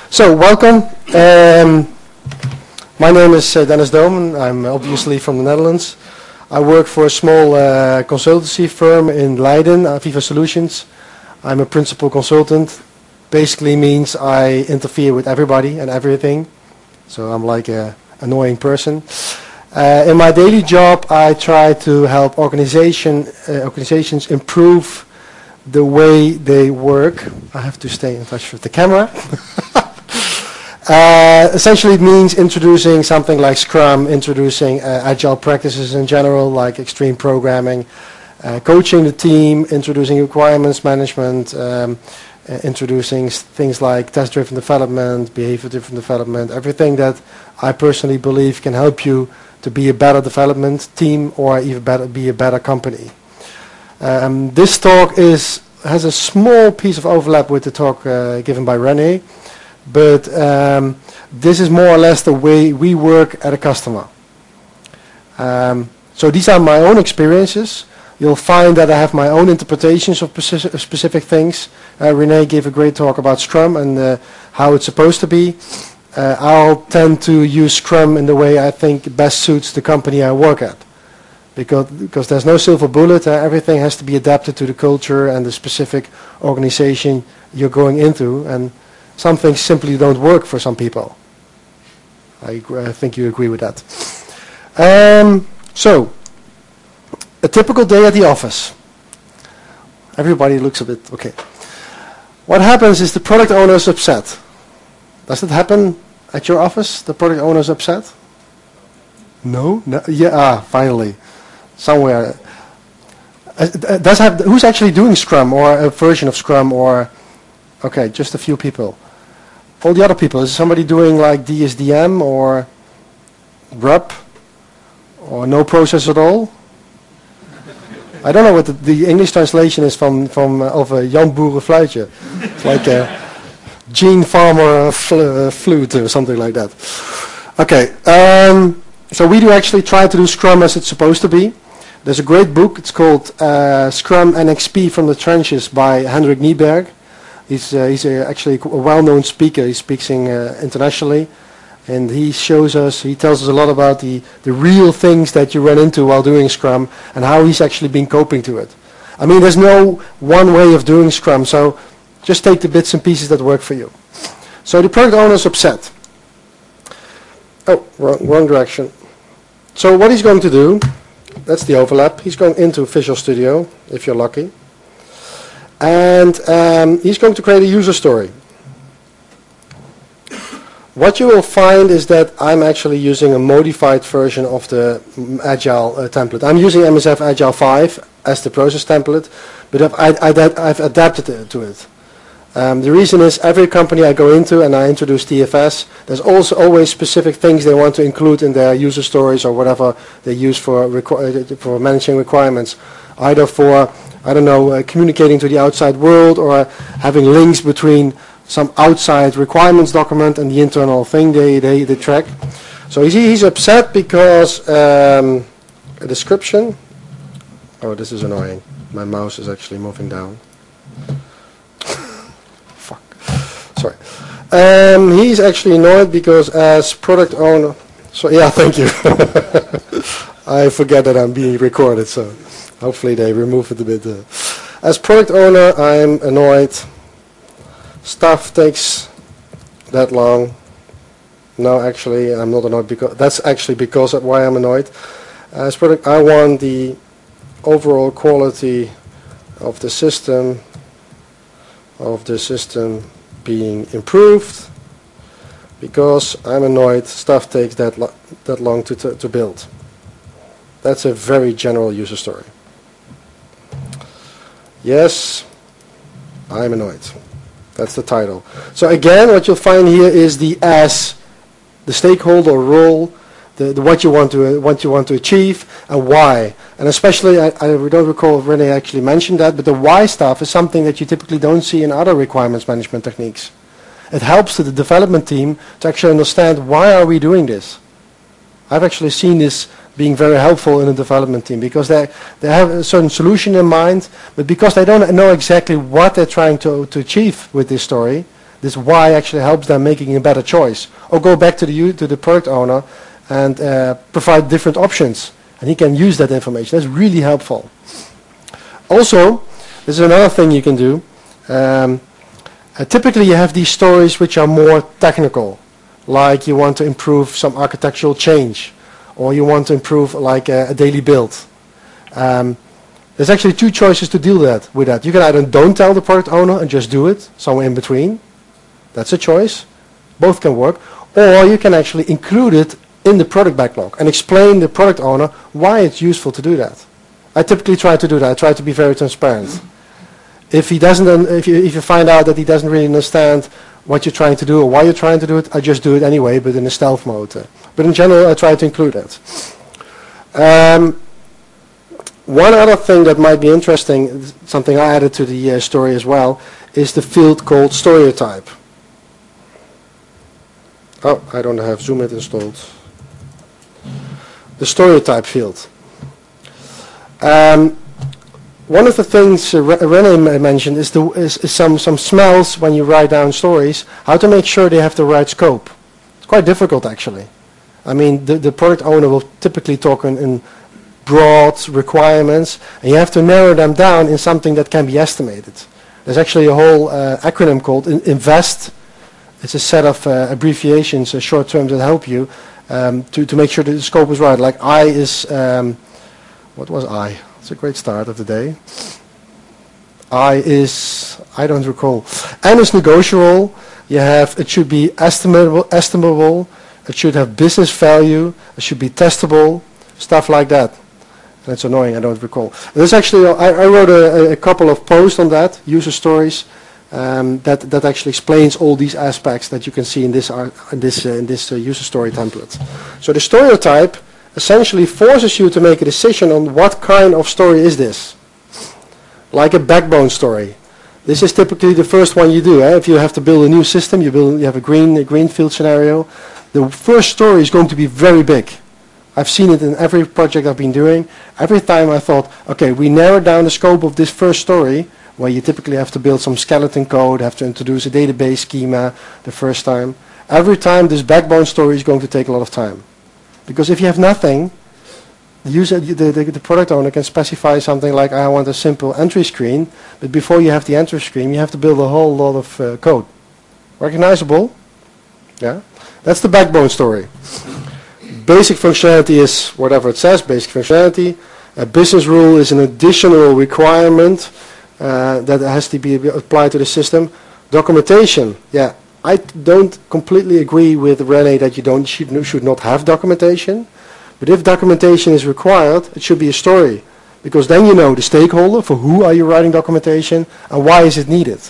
So, welcome. My name is Dennis Domen. I'm obviously from the Netherlands. I work for a small consultancy firm in Leiden, Aviva Solutions. I'm a principal consultant. Basically means I interfere with everybody and everything. So I'm like an annoying person. In my daily job, I try to help organizations improve the way they work. I have to stay in touch with the camera. Essentially it means introducing something like Scrum, introducing agile practices in general, like extreme programming, coaching the team, introducing requirements management, introducing things like test-driven development, behavior-driven development, everything that I personally believe can help you to be a better development team or even be a better company. This talk has a small piece of overlap with the talk given by René, but this is more or less the way we work at a customer. So these are my own experiences. You'll find that I have my own interpretations of specific things. René gave a great talk about Scrum and how it's supposed to be. I'll tend to use Scrum in the way I think best suits the company I work at. Because there's no silver bullet, everything has to be adapted to the culture and the specific organization you're going into, and some things simply don't work for some people. I think you agree with that. So, a typical day at the office. Everybody looks a bit, okay. What happens is the product owner is upset. Does it happen at your office? The product owner is upset? No? Yeah, finally. Somewhere. Who's actually doing Scrum or a version of Scrum or... Okay, just a few people. All the other people, is somebody doing like DSDM or RUP or no process at all? I don't know what the English translation is of Jan Boerenfluitje. It's like a Gene Farmer flute or something like that. Okay, so we do actually try to do Scrum as it's supposed to be. There's a great book, it's called Scrum NXP from the Trenches by Henrik Nieberg. He's actually a well-known speaker. He speaks internationally, and he tells us a lot about the real things that you run into while doing Scrum and how he's actually been coping to it. I mean, there's no one way of doing Scrum, so just take the bits and pieces that work for you. So the product owner is upset. Oh, wrong direction. So what he's going to do, that's the overlap. He's going into Visual Studio, if you're lucky. And he's going to create a user story. What you will find is that I'm actually using a modified version of the Agile template. I'm using MSF Agile 5 as the process template, but I've adapted it to it. The reason is every company I go into and I introduce TFS, there's also always specific things they want to include in their user stories or whatever they use for managing requirements, either for communicating to the outside world or having links between some outside requirements document and the internal thing they track. So he's upset because a description. Oh, this is annoying. My mouse is actually moving down. Fuck. Sorry. He's actually annoyed because as product owner. So yeah, thank you. I forget that I'm being recorded, so hopefully they remove it a bit. As product owner, I'm annoyed. Stuff takes that long. No, actually, I'm not annoyed because that's actually because of why I'm annoyed. As product, I want the overall quality of the system being improved because I'm annoyed. Stuff takes that long to build. That's a very general user story. Yes, I'm annoyed. That's the title. So again, what you'll find here is the stakeholder role, the what you want to achieve, and why. And especially, I don't recall if René actually mentioned that, but the why stuff is something that you typically don't see in other requirements management techniques. It helps to the development team to actually understand why are we doing this. I've actually seen this being very helpful in the development team because they have a certain solution in mind, but because they don't know exactly what they're trying to achieve with this story, This why actually helps them making a better choice. Or go back to the product owner and provide different options. And he can use that information. That's really helpful. Also, there's another thing you can do. Typically you have these stories which are more technical, like you want to improve some architectural change, or you want to improve like a daily build. There's actually two choices to deal with that. You can either don't tell the product owner and just do it, somewhere in between. That's a choice. Both can work. Or you can actually include it in the product backlog and explain the product owner why it's useful to do that. I typically try to do that. I try to be very transparent. If you find out that he doesn't really understand what you're trying to do or why you're trying to do it, I just do it anyway, but in a stealth mode. But in general, I try to include it. One other thing that might be interesting, something I added to the story as well, is the field called stereotype. Oh, I don't have ZoomIt installed. The stereotype field. One of the things René mentioned is some smells when you write down stories, how to make sure they have the right scope. It's quite difficult actually. I mean, the product owner will typically talk in broad requirements, and you have to narrow them down in something that can be estimated. There's actually a whole acronym called INVEST. It's a set of abbreviations, short terms that help you to make sure that the scope is right. Like I is, what was I? It's a great start of the day. I is, I don't recall. N is negotiable. You have, it should be estimable. It should have business value. It should be testable. Stuff like that. And it's annoying, I don't recall. There's actually, I wrote a couple of posts on that, user stories, that actually explains all these aspects that you can see in this user story template. So the stereotype essentially forces you to make a decision on what kind of story is this. Like a backbone story. This is typically the first one you do. If you have to build a new system, you have a greenfield scenario. The first story is going to be very big. I've seen it in every project I've been doing. Every time I thought, okay, we narrowed down the scope of this first story, where you typically have to build some skeleton code, have to introduce a database schema the first time. Every time this backbone story is going to take a lot of time. Because if you have nothing, the product owner can specify something like, I want a simple entry screen, but before you have the entry screen, you have to build a whole lot of code. Recognizable? Yeah? That's the backbone story. Basic functionality is whatever it says, basic functionality. A business rule is an additional requirement that has to be applied to the system. Documentation, yeah. I don't completely agree with René that you should not have documentation. But if documentation is required, it should be a story. Because then you know the stakeholder, for who are you writing documentation, and why is it needed.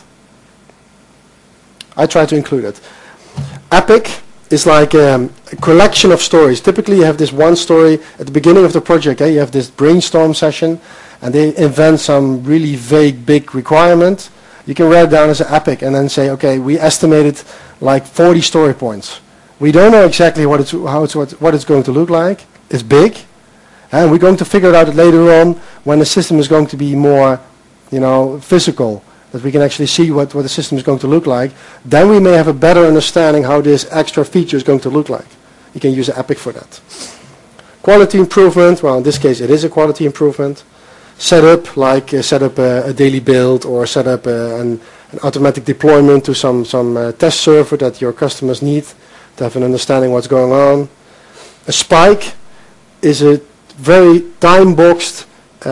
I try to include it. Epic is like a collection of stories. Typically you have this one story at the beginning of the project. You have this brainstorm session, and they invent some really vague, big requirement. You can write it down as an epic and then say, okay, we estimated like 40 story points. We don't know exactly what it's going to look like. It's big, and we're going to figure it out later on when the system is going to be more, physical, that we can actually see what the system is going to look like. Then we may have a better understanding how this extra feature is going to look like. You can use an epic for that. Quality improvement, well, in this case it is a quality improvement. Setup, like set up a daily build, or set up an automatic deployment to some test server that your customers need to have an understanding what's going on. A spike is a very time-boxed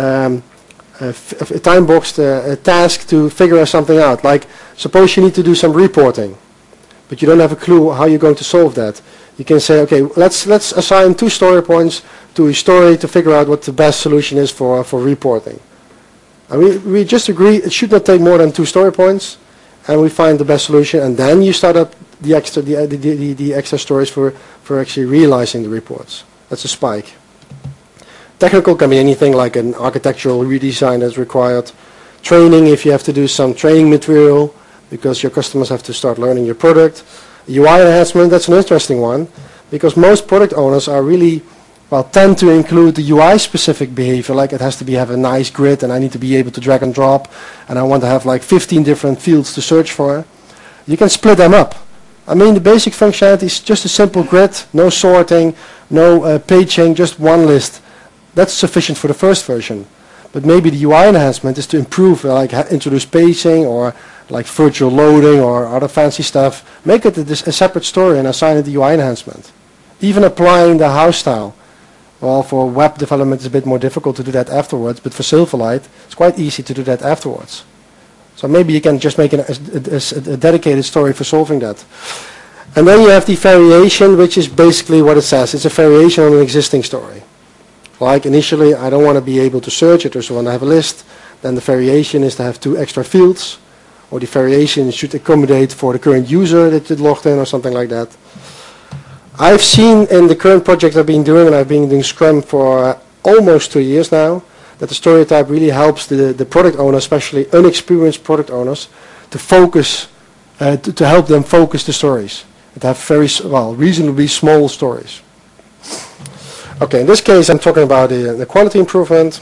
task to figure something out. Like, suppose you need to do some reporting, but you don't have a clue how you're going to solve that. You can say, okay, let's assign 2 story points to a story to figure out what the best solution is for reporting. And we just agree it should not take more than 2 story points, and we find the best solution, and then you start up the extra stories for actually realizing the reports. That's a spike. Technical can be anything like an architectural redesign that's required. Training, if you have to do some training material because your customers have to start learning your product. UI enhancement, that's an interesting one, because most product owners are really, tend to include the UI specific behavior, like it has to have a nice grid, and I need to be able to drag and drop, and I want to have like 15 different fields to search for. you can split them up. I mean, the basic functionality is just a simple grid, no sorting, no paging, just one list. That's sufficient for the first version. But maybe the UI enhancement is to improve, like introduce paging or like virtual loading or other fancy stuff. Make it a separate story and assign it the UI enhancement. Even applying the house style. Well, for web development it's a bit more difficult to do that afterwards, but for Silverlight it's quite easy to do that afterwards. So maybe you can just make a dedicated story for solving that. And then you have the variation, which is basically what it says. It's a variation on an existing story. Like initially, I don't want to be able to search it, or so I want to have a list. Then the variation is to have 2 extra fields. Or the variation should accommodate for the current user that it logged in or something like that. I've seen in the current project I've been doing, and I've been doing Scrum for almost 2 years now, that the story type really helps the product owner, especially unexperienced product owners, to focus, to help them focus the stories. And to have very, reasonably small stories. Okay, in this case I'm talking about the quality improvement.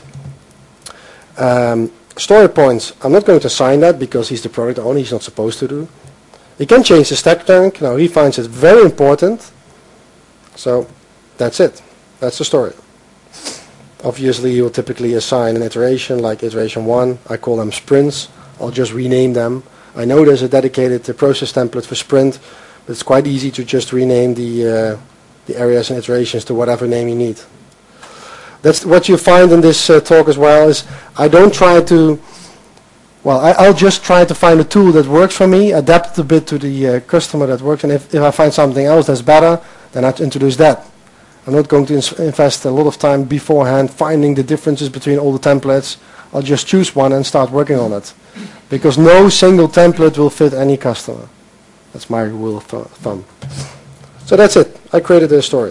Story points, I'm not going to assign that because he's the product owner, he's not supposed to do. He can change the stack rank, now he finds it very important. So that's it, that's the story. Obviously you will typically assign an iteration like iteration 1, I call them sprints, I'll just rename them. I know there's a dedicated process template for sprint, but it's quite easy to just rename the areas and iterations to whatever name you need. That's what you find in this talk as well, is I don't try to, I'll just try to find a tool that works for me, adapt it a bit to the customer that works, and if I find something else that's better, then I introduce that. I'm not going to invest a lot of time beforehand finding the differences between all the templates. I'll just choose one and start working on it. Because no single template will fit any customer. That's my rule of thumb. So that's it. I created a story.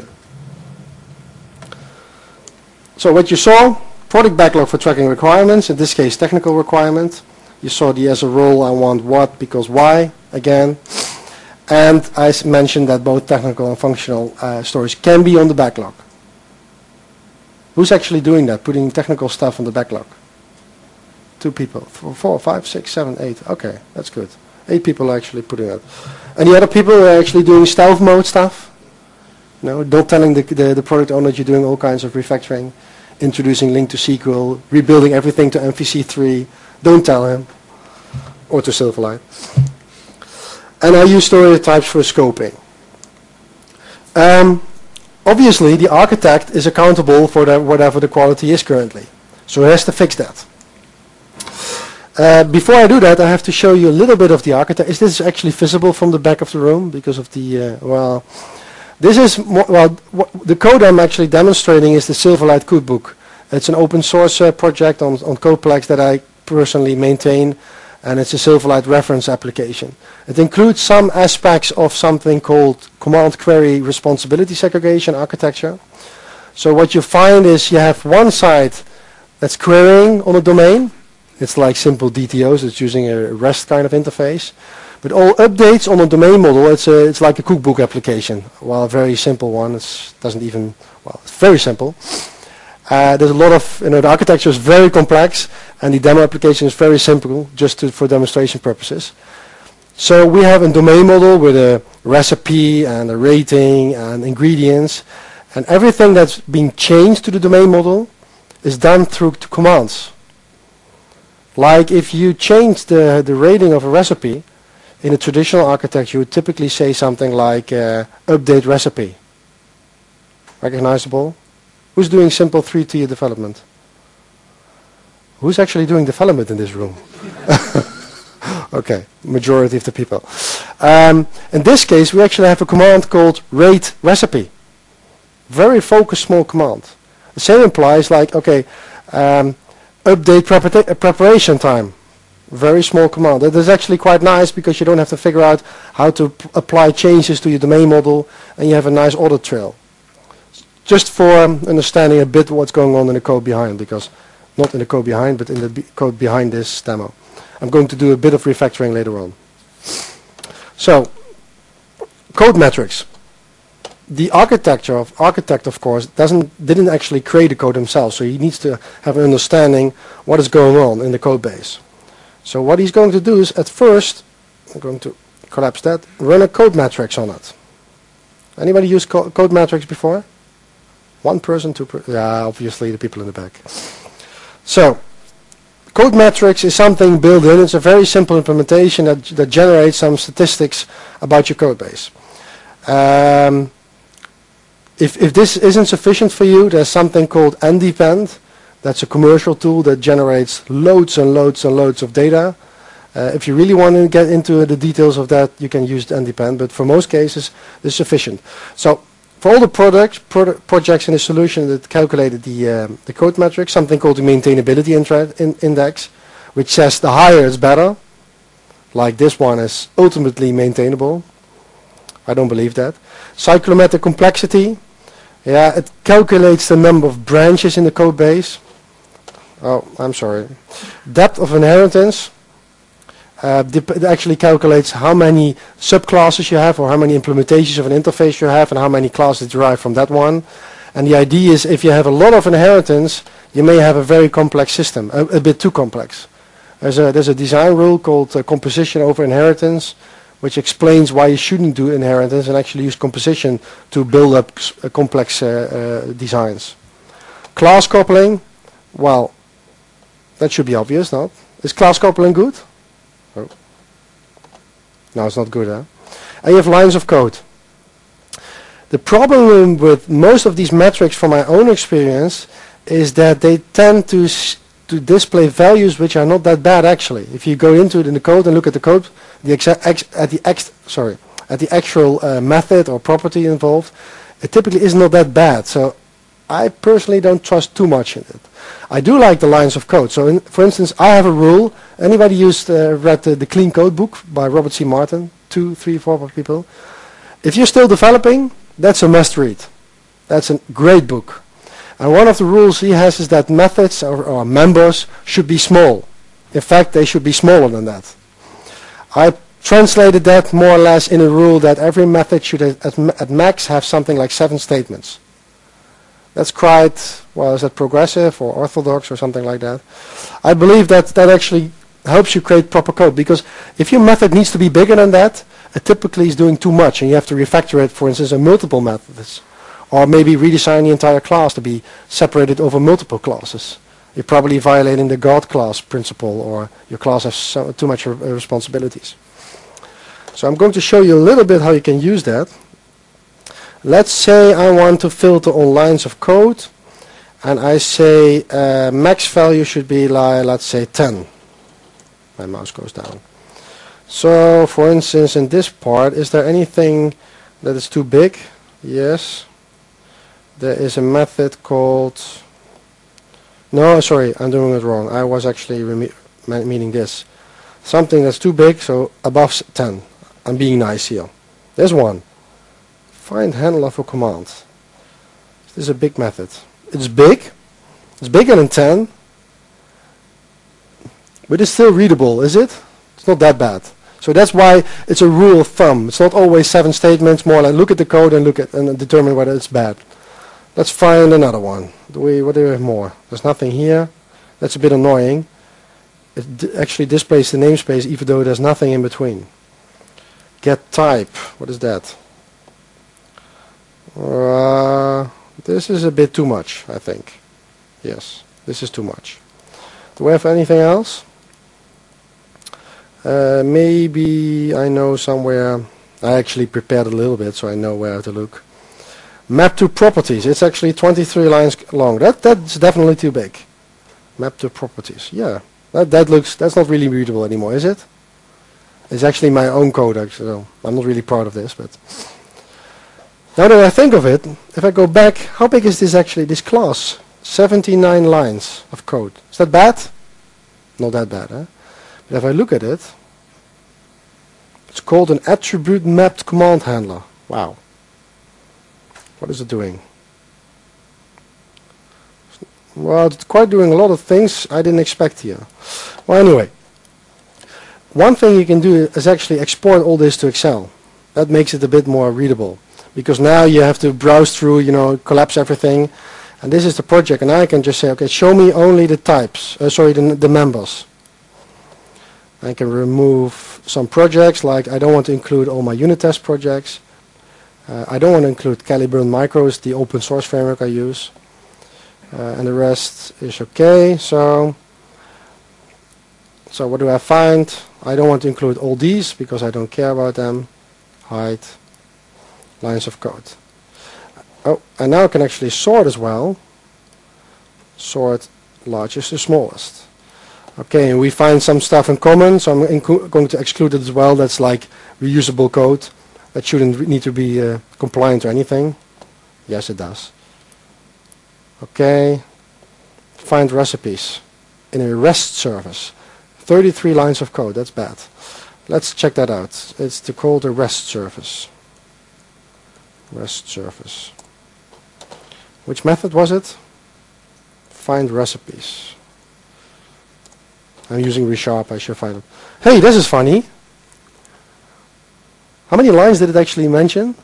So what you saw, product backlog for tracking requirements, in this case technical requirement. You saw the as a role, I want what, because why, again. And I mentioned that both technical and functional stories can be on the backlog. Who's actually doing that, putting technical stuff on the backlog? 2 people, 4, 5, 6, 7, 8. Okay, that's good. 8 people are actually putting that. And the other people are actually doing stealth mode stuff. Not telling the product owner that you're doing all kinds of refactoring, introducing link to SQL, rebuilding everything to MVC3. Don't tell him. Or to Silverlight. And I use story types for scoping. Obviously, the architect is accountable for whatever the quality is currently. So he has to fix that. Before I do that, I have to show you a little bit of the architect. Is this actually visible from the back of the room? Because of the, this is, the code I'm actually demonstrating is the Silverlight Codebook. It's an open source project on Codeplex that I personally maintain. And it's a Silverlight reference application. It includes some aspects of something called command query responsibility segregation architecture. So what you find is you have one side that's querying on a domain. It's like simple DTOs, it's using a REST kind of interface. But all updates on a domain model, it's like a cookbook application. Well, a very simple one, it's very simple. There's a lot of, the architecture is very complex, and the demo application is very simple, just for demonstration purposes. So we have a domain model with a recipe and a rating and ingredients, and everything that's being changed to the domain model is done through commands. Like if you change the rating of a recipe, in a traditional architecture, you would typically say something like update recipe. Recognizable? Who's doing simple 3-tier development? Who's actually doing development in this room? Okay, majority of the people. In this case, we actually have a command called rate recipe. Very focused, small command. The same implies like, okay, update preparation time. Very small command. That is actually quite nice because you don't have to figure out how to apply changes to your domain model, and you have a nice audit trail. Just for understanding a bit what's going on in the code behind, because not in the code behind, but in the code behind this demo. I'm going to do a bit of refactoring later on. So, code metrics. The architect, of course, didn't actually create the code himself, so he needs to have an understanding what is going on in the code base. So what he's going to do is, at first, I'm going to collapse that, run a code matrix on it. Anybody use code matrix before? One person, two person? Yeah, obviously the people in the back. So, code matrix is something built in. It's a very simple implementation that generates some statistics about your code base. If this isn't sufficient for you, there's something called NDepend. That's a commercial tool that generates loads and loads and loads of data. If you really want to get into the details of that, you can use NDepend, but for most cases, this is sufficient. So for all the projects in the solution that calculated the code metric, something called the maintainability index, which says the higher it's better, like this one is ultimately maintainable. I don't believe that. Cyclomatic complexity, yeah, it calculates the number of branches in the code base. Oh, I'm sorry. Depth of inheritance. It actually calculates how many subclasses you have or how many implementations of an interface you have and how many classes derive from that one. And the idea is if you have a lot of inheritance, you may have a very complex system, a bit too complex. There's a design rule called composition over inheritance, which explains why you shouldn't do inheritance and actually use composition to build up complex designs. Class coupling, well, that should be obvious, no? Is class coupling good? Oh. No, it's not good, huh? And you have lines of code. The problem with most of these metrics from my own experience is that they tend to display values which are not that bad actually. If you go into it in the code and look at the code, at the actual method or property involved, it typically is not that bad. So I personally don't trust too much in it. I do like the lines of code. So for instance, I have a rule. Anybody read the Clean Code book by Robert C. Martin? 2, 3, 4 people. If you're still developing, that's a must read. That's a great book. And one of the rules he has is that methods or members should be small. In fact, they should be smaller than that. I translated that more or less in a rule that every method should at max have something like 7 statements. That's quite, well, is that progressive or orthodox or something like that? I believe that actually helps you create proper code, because if your method needs to be bigger than that, it typically is doing too much and you have to refactor it, for instance, in multiple methods. Or maybe redesign the entire class to be separated over multiple classes. You're probably violating the God class principle, or your class has too much responsibilities. So I'm going to show you a little bit how you can use that. Let's say I want to filter on lines of code, and I say max value should be like, let's say 10. My mouse goes down. So for instance, in this part, is there anything that is too big? Yes. There is a method called, no, sorry, I'm doing it wrong. I was actually meaning this. Something that's too big, so above 10. I'm being nice here. There's one. Find handler for command. This is a big method. It's big. It's bigger than 10. But it's still readable, is it? It's not that bad. So that's why it's a rule of thumb. It's not always 7 statements, more like look at the code and look at and determine whether it's bad. Let's find another one. What do we have more? There's nothing here. That's a bit annoying. It actually displays the namespace even though there's nothing in between. Get type. What is that? This is a bit too much, I think. Yes, this is too much. Do we have anything else? Maybe I know somewhere. I actually prepared a little bit so I know where to look. Map to properties. It's actually 23 lines long. That's definitely too big. Map to properties. Yeah, that's not really readable anymore, is it? It's actually my own code, actually. So I'm not really proud of this, but now that I think of it, if I go back, how big is this actually? This class, 79 lines of code. Is that bad? Not that bad, huh? But if I look at it, it's called an attribute mapped command handler. Wow. What is it doing? Well, it's quite doing a lot of things I didn't expect here. Well, anyway, one thing you can do is actually export all this to Excel. That makes it a bit more readable, because now you have to browse through, collapse everything, and this is the project, and I can just say, okay, show me only the types, the members. I can remove some projects, like I don't want to include all my unit test projects. I don't want to include Caliburn Micros, the open source framework I use. And the rest is okay. So what do I find? I don't want to include all these because I don't care about them. Hide lines of code. Oh, and now I can actually sort as well. Sort largest to smallest. Okay, and we find some stuff in common, so I'm going to exclude it as well. That's like reusable code. That shouldn't need to be compliant or anything. Yes, it does. Okay, find recipes in a REST service. 33 lines of code, that's bad. Let's check that out. It's called a REST service. REST service. Which method was it? Find recipes. I'm using ReSharp, I should find it. Hey, this is funny. How many lines did it actually mention?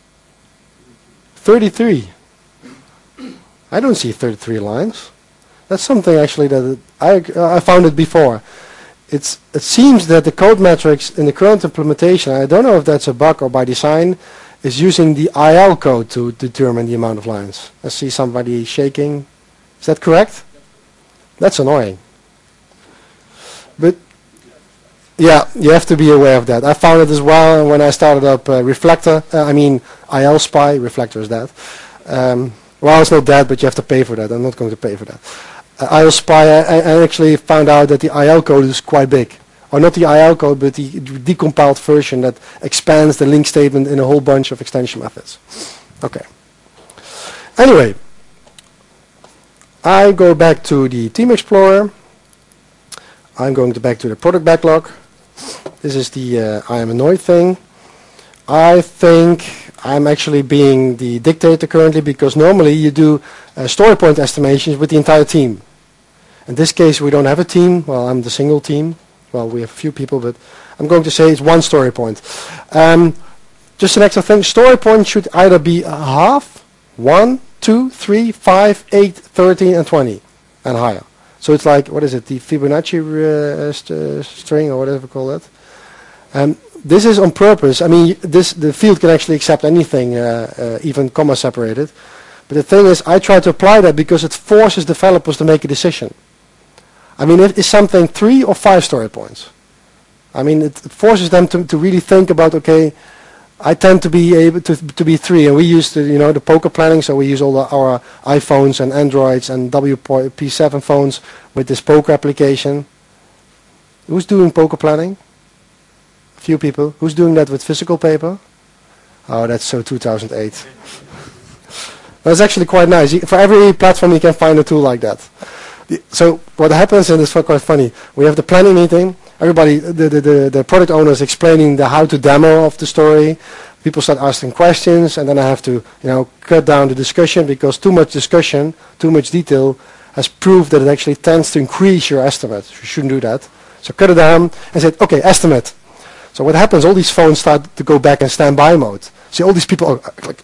33. I don't see 33 lines. That's something actually that I found it before. It seems that the code metrics in the current implementation, I don't know if that's a bug or by design, is using the IL code to determine the amount of lines. I see somebody shaking. Is that correct? That's annoying. But yeah, you have to be aware of that. I found it as well when I started up Reflector. IL Spy. Reflector is that. Well, it's not that, but you have to pay for that. I'm not going to pay for that. IL Spy, I actually found out that the IL code is quite big. Or not the IL code, but the decompiled version that expands the link statement in a whole bunch of extension methods. Okay. Anyway, I go back to the Team Explorer. I'm going back to the product backlog. This is the I am annoyed thing. I think I'm actually being the dictator currently because normally you do story point estimations with the entire team. In this case, we don't have a team. Well, I'm the single team. Well, we have a few people, but I'm going to say it's one story point. Just an extra thing. Story point should either be a half, 1, 2, 3, 5, 8, 13, and 20, and higher. So it's like, what is it, the Fibonacci string, or whatever you call that. This is on purpose. I mean, the field can actually accept anything, even comma separated. But the thing is, I try to apply that because it forces developers to make a decision. I mean, it is something 3 or 5 story points. I mean, it forces them to really think about, okay, I tend to be able to be 3, and we use the poker planning, so we use all our iPhones and Androids and WP7 phones with this poker application. Who's doing poker planning? A few people. Who's doing that with physical paper? Oh, that's so 2008. That's actually quite nice. For every platform you can find a tool like that. So what happens, and it's quite funny, we have the planning meeting. Everybody, the product owner is explaining the how to demo of the story. People start asking questions, and then I have to, cut down the discussion because too much discussion, too much detail has proved that it actually tends to increase your estimate. You shouldn't do that. So cut it down and say, okay, estimate. So what happens? All these phones start to go back in standby mode. See, all these people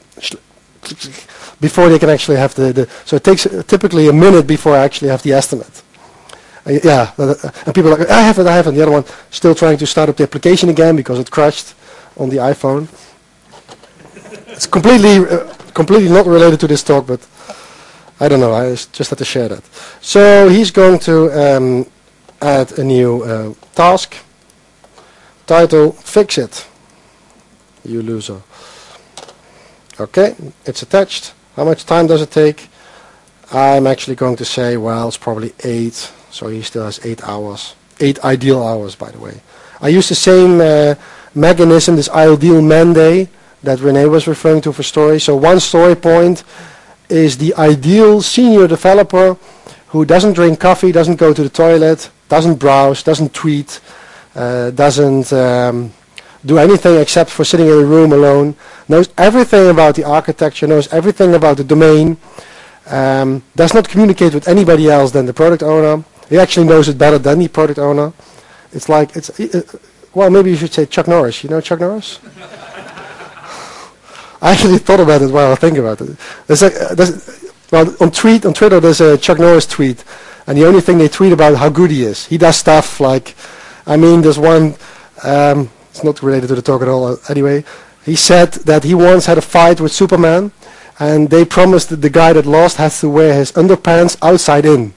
before they can actually have so it takes typically a minute before I actually have the estimate. And people are like, I have it. The other one still trying to start up the application again because it crashed on the iPhone. It's completely not related to this talk, but I don't know. I just had to share that. So he's going to add a new task. Title, fix it. You loser. Okay, it's attached. How much time does it take? I'm actually going to say, well, it's probably 8. So he still has 8 hours. 8 ideal hours, by the way. I use the same mechanism, this ideal man day that Renee was referring to for story. So one story point is the ideal senior developer who doesn't drink coffee, doesn't go to the toilet, doesn't browse, doesn't tweet, doesn't do anything except for sitting in a room alone, knows everything about the architecture, knows everything about the domain, does not communicate with anybody else than the product owner. He actually knows it better than the product owner. It's like, well, maybe you should say Chuck Norris. You know Chuck Norris? I actually thought about it while I think about it. On Twitter there's a Chuck Norris tweet, and the only thing they tweet about how good he is. He does stuff like I mean, there's one, it's not related to the talk at all anyway. He said that he once had a fight with Superman, and they promised that the guy that lost has to wear his underpants outside in.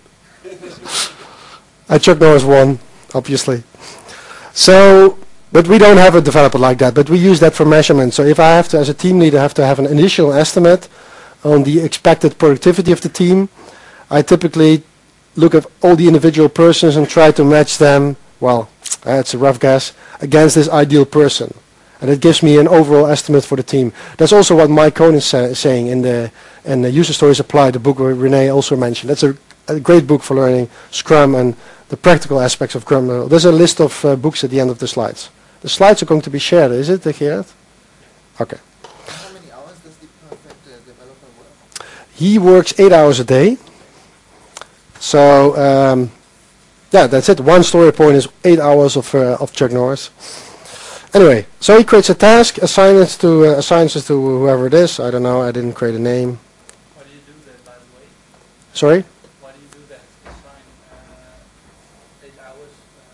And Chuck Norris won, obviously. So, but we don't have a developer like that, but we use that for measurement. So if I have to, as a team leader, have to have an initial estimate on the expected productivity of the team, I typically look at all the individual persons and try to match them, well, it's a rough guess, against this ideal person. And it gives me an overall estimate for the team. That's also what Mike Cohn is saying in the User Stories Applied, the book where Renee also mentioned. That's a great book for learning Scrum and the practical aspects of Scrum. There's a list of books at the end of the slides. The slides are going to be shared, is it, Gerard? Okay. How many hours does the perfect developer work? He works 8 hours a day. So, yeah, that's it. One story point is 8 hours of Chuck Norris. Anyway, so he creates a task, assigns it to whoever it is. I don't know. I didn't create a name. Why do you do that, by the way? Sorry? Why do you do that? Assign 8 hours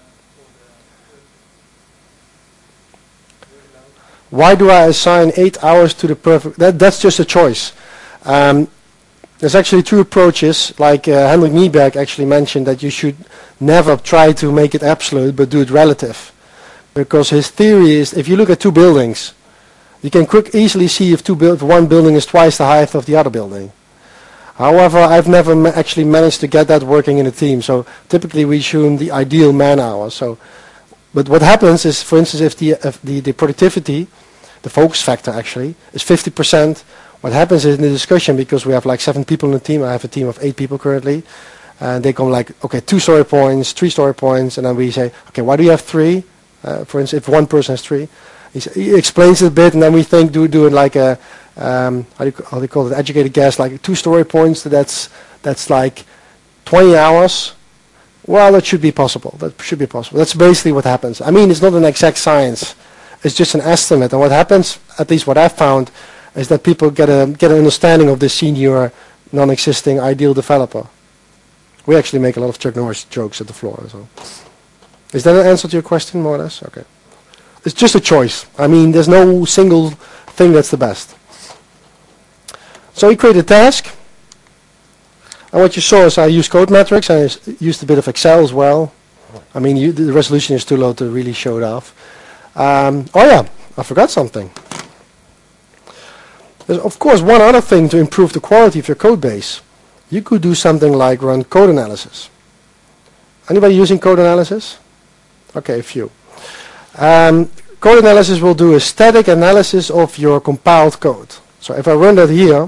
for the workload? Why do I assign 8 hours to the perfect? That's just a choice. There's actually two approaches. Like Henrik Nieberg actually mentioned that you should never try to make it absolute, but do it relative. Because his theory is, if you look at two buildings, you can easily see if one building is twice the height of the other building. However, I've never actually managed to get that working in a team. So typically we assume the ideal man hour. So, but what happens is, for instance, if the productivity, the focus factor actually, is 50%, what happens is in the discussion, because we have like 7 people in the team, I have a team of 8 people currently, and they come like, okay, 2 story points, 3 story points, and then we say, okay, why do you have 3? For instance, if one person has 3, he explains it a bit, and then we think do it like a how do you call it, educated guess, like 2 story points. That's like 20 hours. Well, that should be possible. That should be possible. That's basically what happens. I mean, it's not an exact science. It's just an estimate. And what happens, at least what I've found, is that people get an understanding of the senior, non-existing ideal developer. We actually make a lot of Chuck Norris jokes at the floor. So. Is that an answer to your question, more or less? Okay. It's just a choice. I mean, there's no single thing that's the best. So he created a task. And what you saw is I used code metrics. I used a bit of Excel as well. I mean, the resolution is too low to really show it off. Oh yeah, I forgot something. There's, of course, one other thing to improve the quality of your code base. You could do something like run code analysis. Anybody using code analysis? Okay, a few. Code analysis will do a static analysis of your compiled code. So if I run that here,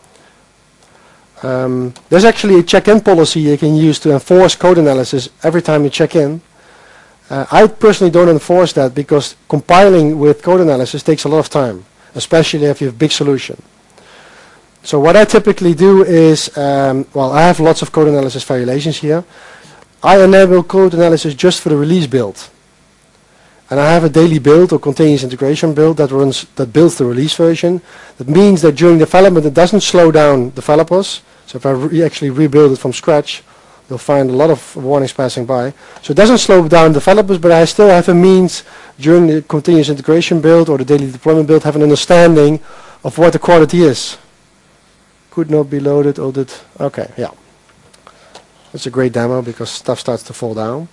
there's actually a check-in policy you can use to enforce code analysis every time you check in. I personally don't enforce that because compiling with code analysis takes a lot of time, especially if you have a big solution. So what I typically do is, well, I have lots of code analysis violations here. I enable code analysis just for the release build. And I have a daily build or continuous integration build that builds the release version. That means that during development it doesn't slow down developers. So if I actually rebuild it from scratch, you'll find a lot of warnings passing by. So it doesn't slow down developers, but I still have a means during the continuous integration build or the daily deployment build have an understanding of what the quality is. Could not be loaded or did, okay, yeah. It's a great demo because stuff starts to fall down.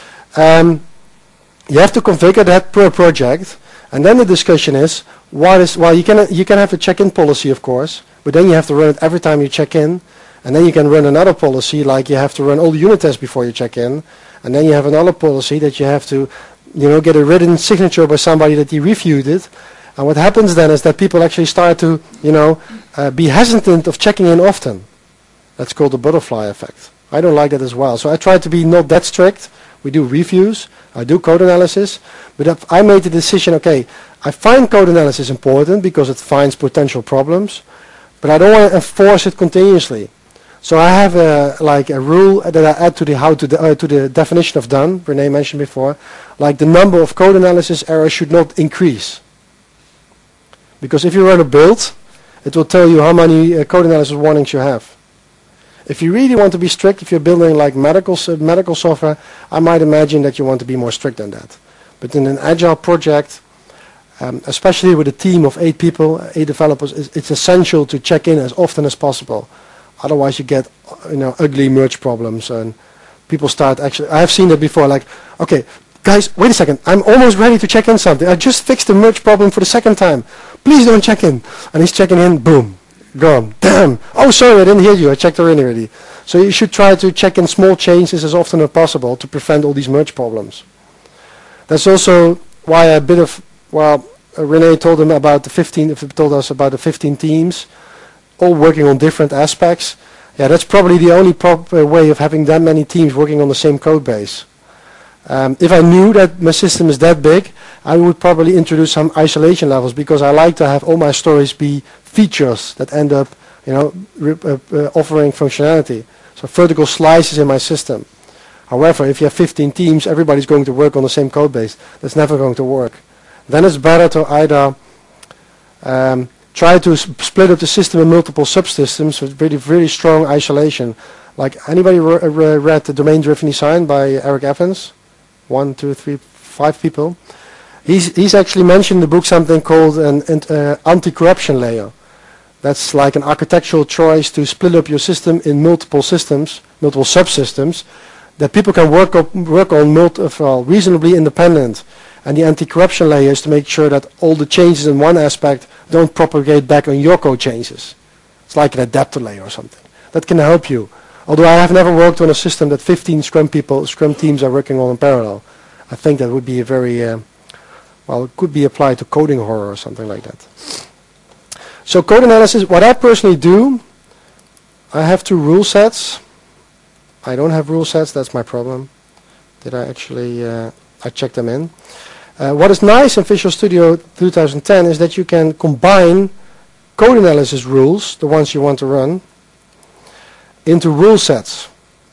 You have to configure that per project, and then the discussion is, well, you can have a check-in policy, of course, but then you have to run it every time you check in, and then you can run another policy like you have to run all the unit tests before you check in, and then you have another policy that you have to, get a written signature by somebody that you reviewed it. And what happens then is that people actually start to, be hesitant of checking in often. That's called the butterfly effect. I don't like that as well. So I try to be not that strict. We do reviews. I do code analysis. But if I made the decision, okay, I find code analysis important because it finds potential problems, but I don't want to enforce it continuously. So I have a rule that I add to the definition of done. Renee mentioned before, like the number of code analysis errors should not increase. Because if you run a build, it will tell you how many code analysis warnings you have. If you really want to be strict, if you're building like medical software, I might imagine that you want to be more strict than that. But in an agile project, especially with a team of 8 people, 8 developers, it's essential to check in as often as possible. Otherwise, you get ugly merge problems, and people start actually. I have seen that before. Like, okay, guys, wait a second. I'm almost ready to check in something. I just fixed the merge problem for the 2nd time. Please don't check in. And he's checking in. Boom, gone. Damn. Oh, sorry, I didn't hear you. I checked already. So you should try to check in small changes as often as possible to prevent all these merge problems. That's also why a bit of René told us about the 15 teams, all working on different aspects. Yeah, that's probably the only proper way of having that many teams working on the same code base. If I knew that my system is that big, I would probably introduce some isolation levels, because I like to have all my stories be features that end up, offering functionality. So vertical slices in my system. However, if you have 15 teams, everybody's going to work on the same code base. That's never going to work. Then it's better to either try to split up the system in multiple subsystems with really strong isolation. Like, anybody read The Domain-Driven Design by Eric Evans? 1, 2, 3, 5 people. He's actually mentioned in the book something called an anti-corruption layer. That's like an architectural choice to split up your system in multiple systems, multiple subsystems, that people can work on reasonably independent. And the anti-corruption layer is to make sure that all the changes in one aspect don't propagate back on your code changes. It's like an adapter layer or something. That can help you. Although I have never worked on a system that 15 Scrum teams are working on in parallel. I think that would be a very, it could be applied to coding horror or something like that. So code analysis, what I personally do, I have 2 rule sets. I don't have rule sets, that's my problem. Did I actually, I checked them in. What is nice in Visual Studio 2010 is that you can combine code analysis rules, the ones you want to run, into rule sets.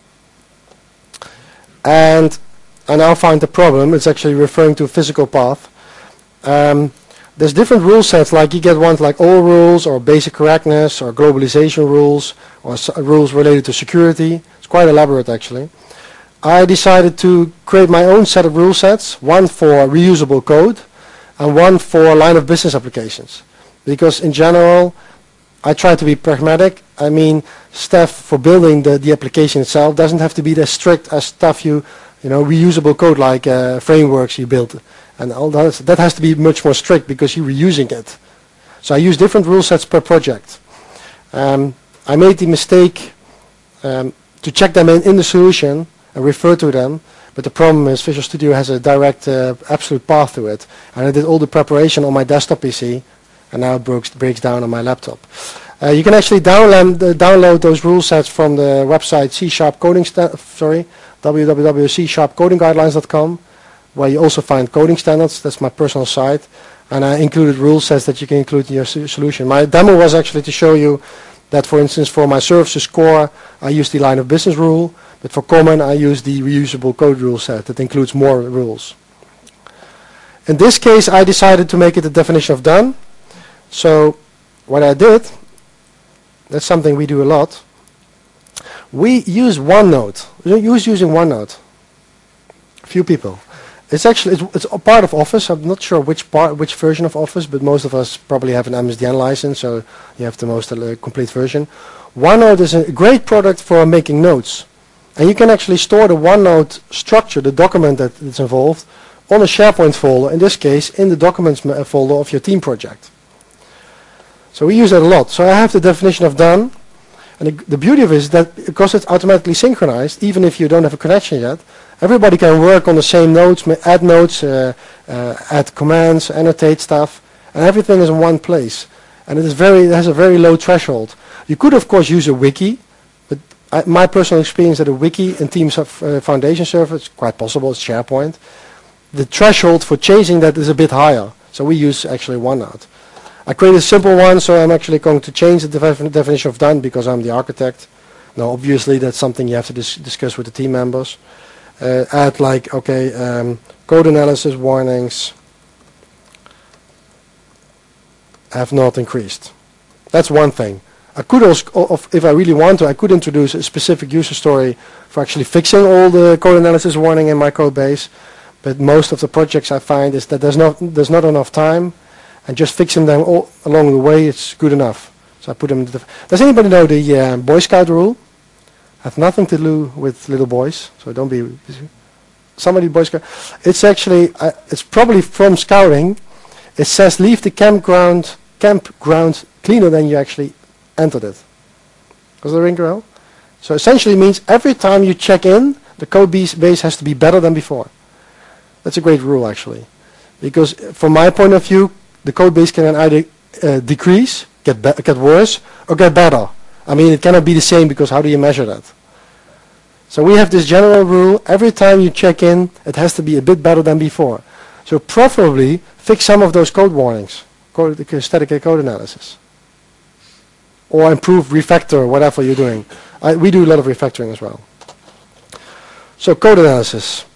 And I now find the problem. It's actually referring to a physical path. There's different rule sets, like you get ones like all rules, or basic correctness, or globalization rules, or rules related to security. It's quite elaborate, actually. I decided to create my own set of rule sets, one for reusable code and one for line of business applications. Because in general, I try to be pragmatic. I mean, stuff for building the application itself doesn't have to be as strict as stuff reusable code like frameworks you build. And all that has to be much more strict because you're reusing it. So I use different rule sets per project. I made the mistake to check them in the solution and refer to them, but the problem is Visual Studio has a direct absolute path to it, and I did all the preparation on my desktop PC, and now it breaks down on my laptop. You can actually download those rule sets from the website www.c#codingguidelines.com, where you also find coding standards. That's my personal site, and I included rule sets that you can include in your solution. My demo was actually to show you that, for instance, for my services core, I use the line of business rule, but for common, I use the reusable code rule set that includes more rules. In this case, I decided to make it a definition of done. So what I did, that's something we do a lot. We use OneNote. Who's using OneNote? A few people. It's actually it's a part of Office. I'm not sure which version of Office, but most of us probably have an MSDN license, so you have the most complete version. OneNote is a great product for making notes. And you can actually store the OneNote structure, the document that is involved, on a SharePoint folder, in this case, in the documents folder of your team project. So we use that a lot. So I have the definition of done. And the beauty of it is that because it's automatically synchronized, even if you don't have a connection yet, everybody can work on the same notes, add notes, add commands, annotate stuff, and everything is in one place. And it has a very low threshold. You could, of course, use a wiki. My personal experience at a wiki in Teams Foundation server, it's quite possible, it's SharePoint. The threshold for changing that is a bit higher. So we use actually OneNote. I created a simple one, so I'm actually going to change the definition of done because I'm the architect. Now, obviously, that's something you have to discuss with the team members. Add like, code analysis warnings have not increased. That's one thing. I could also, if I really want to, I could introduce a specific user story for actually fixing all the code analysis warning in my code base. But most of the projects I find is that there's not enough time, and just fixing them all along the way is good enough. So I put them. Does anybody know the Boy Scout rule? Have nothing to do with little boys, so don't be. Somebody Boy Scout. It's actually it's probably from scouting. It says leave the campground cleaner than you actually entered it. Does that ring a bell? So essentially it means every time you check in, the code base has to be better than before. That's a great rule actually, because from my point of view, the code base can either decrease, get worse, or get better. I mean, it cannot be the same, because how do you measure that? So we have this general rule: every time you check in, it has to be a bit better than before. So preferably fix some of those code warnings, static code analysis, or improve refactor, whatever you're doing. We do a lot of refactoring as well. So code analysis.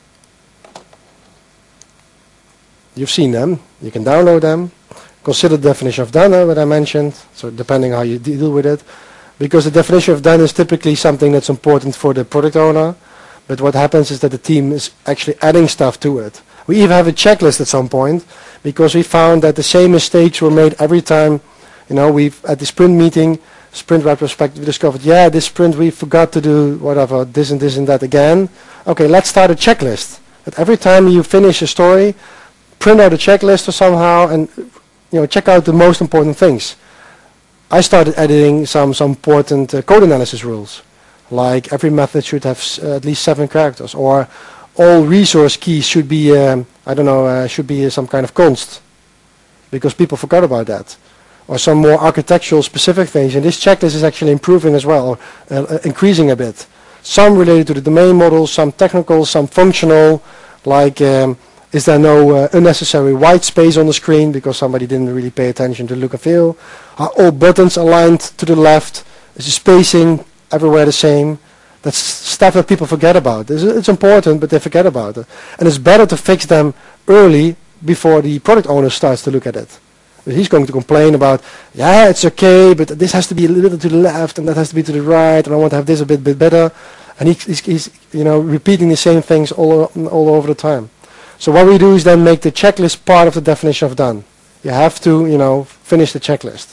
You've seen them. You can download them. Consider the definition of done that I mentioned. So depending how you deal with it, because the definition of done is typically something that's important for the product owner. But what happens is that the team is actually adding stuff to it. We even have a checklist at some point, because we found that the same mistakes were made every time. We've at the sprint meeting, sprint retrospective, we discovered, this sprint we forgot to do whatever, this and that again. Okay, let's start a checklist. That every time you finish a story, print out a checklist or somehow, and check out the most important things. I started editing some important code analysis rules, like every method should have at least 7 characters, or all resource keys should be should be some kind of const, because people forgot about that, or some more architectural specific things. And this checklist is actually improving as well, or increasing a bit. Some related to the domain model, some technical, some functional, like is there no unnecessary white space on the screen because somebody didn't really pay attention to look and feel? Are all buttons aligned to the left? Is the spacing everywhere the same? That's stuff that people forget about. It's important, but they forget about it. And it's better to fix them early before the product owner starts to look at it. But he's going to complain about, it's okay, but this has to be a little to the left and that has to be to the right, and I want to have this a bit better. And he's repeating the same things all over the time. So what we do is then make the checklist part of the definition of done. You have to, finish the checklist.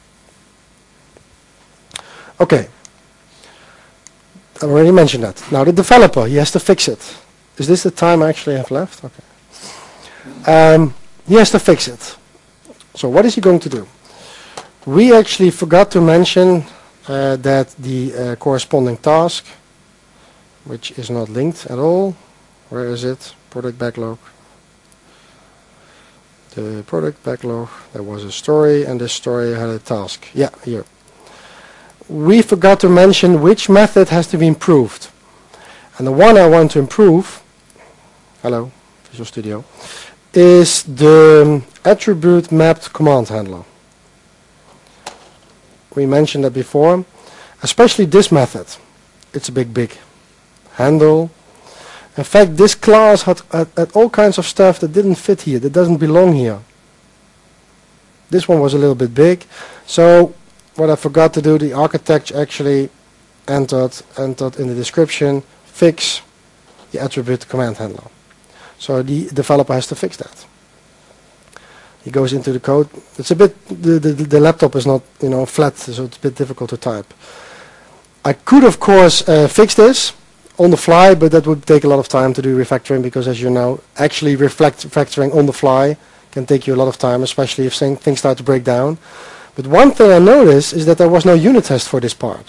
Okay. I already mentioned that. Now the developer, he has to fix it. Is this the time I actually have left? Okay. He has to fix it. So what is he going to do? We actually forgot to mention that the corresponding task, which is not linked at all. Where is it? Product backlog. The product backlog, there was a story, and this story had a task. Yeah, here. We forgot to mention which method has to be improved. And the one I want to improve, hello, Visual Studio, is the attribute mapped command handler. We mentioned that before, especially this method. It's a big handle. In fact, this class had all kinds of stuff that didn't fit here, that doesn't belong here. This one was a little bit big. So what I forgot to do, the architect actually entered in the description, fix the attribute command handler. So the developer has to fix that. He goes into the code. It's a bit, the laptop is not flat, so it's a bit difficult to type. I could of course fix this on the fly, but that would take a lot of time to do refactoring, because as you know, actually refactoring on the fly can take you a lot of time, especially if things start to break down. But one thing I noticed is that there was no unit test for this part.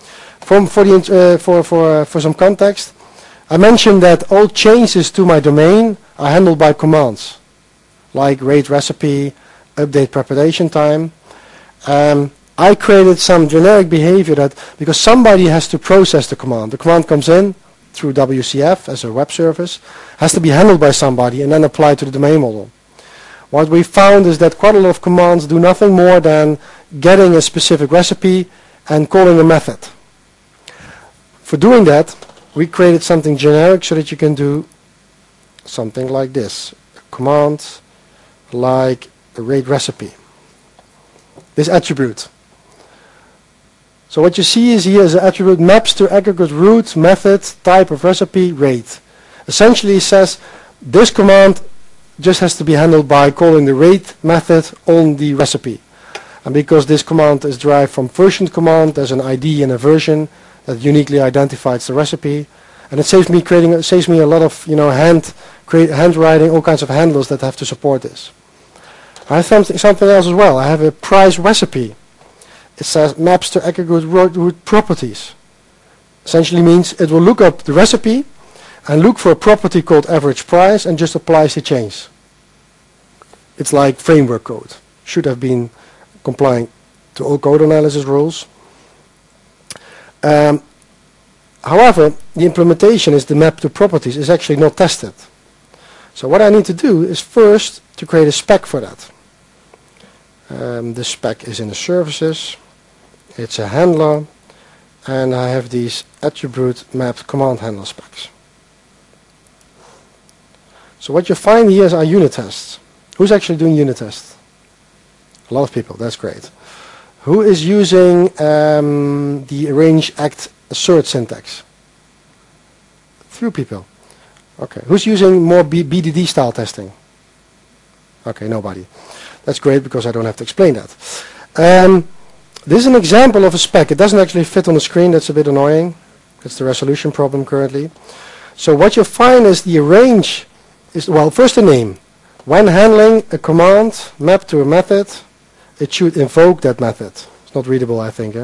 For some context, I mentioned that all changes to my domain are handled by commands, like rate recipe, update preparation time. I created some generic behavior that, because somebody has to process the command comes in through WCF as a web service, has to be handled by somebody and then applied to the domain model. What we found is that quite a lot of commands do nothing more than getting a specific recipe and calling a method. For doing that, we created something generic so that you can do something like this. A command like a rate recipe. This attribute. So what you see is here is an attribute maps to aggregate root, method, type of recipe, rate. Essentially it says this command just has to be handled by calling the rate method on the recipe. And because this command is derived from version command, there's an ID and a version that uniquely identifies the recipe. And it saves me a lot of handwriting, all kinds of handlers that have to support this. I have something else as well. I have a price recipe. It says maps to aggregate root properties. Essentially means it will look up the recipe and look for a property called average price and just applies the change. It's like framework code. Should have been complying to all code analysis rules. However, the implementation is the map to properties is actually not tested. So what I need to do is first to create a spec for that. The spec is in the services. It's a handler, and I have these attribute mapped command handler specs. So what you find here is our unit tests. Who's actually doing unit tests? A lot of people. That's great. Who is using the arrange, act, assert syntax? Few people. Okay. Who's using more BDD style testing? Okay, nobody. That's great because I don't have to explain that. This is an example of a spec. It doesn't actually fit on the screen. That's a bit annoying. That's the resolution problem currently. So what you'll find is the arrange is, well, first the name. When handling a command mapped to a method, it should invoke that method. It's not readable, I think.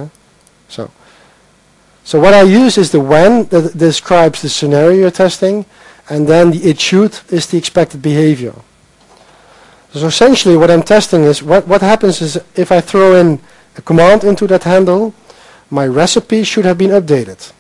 So what I use is the when that describes the scenario you're testing, and then the it should is the expected behavior. So essentially what I'm testing is what happens is if I throw in a command into that handle, my recipe should have been updated.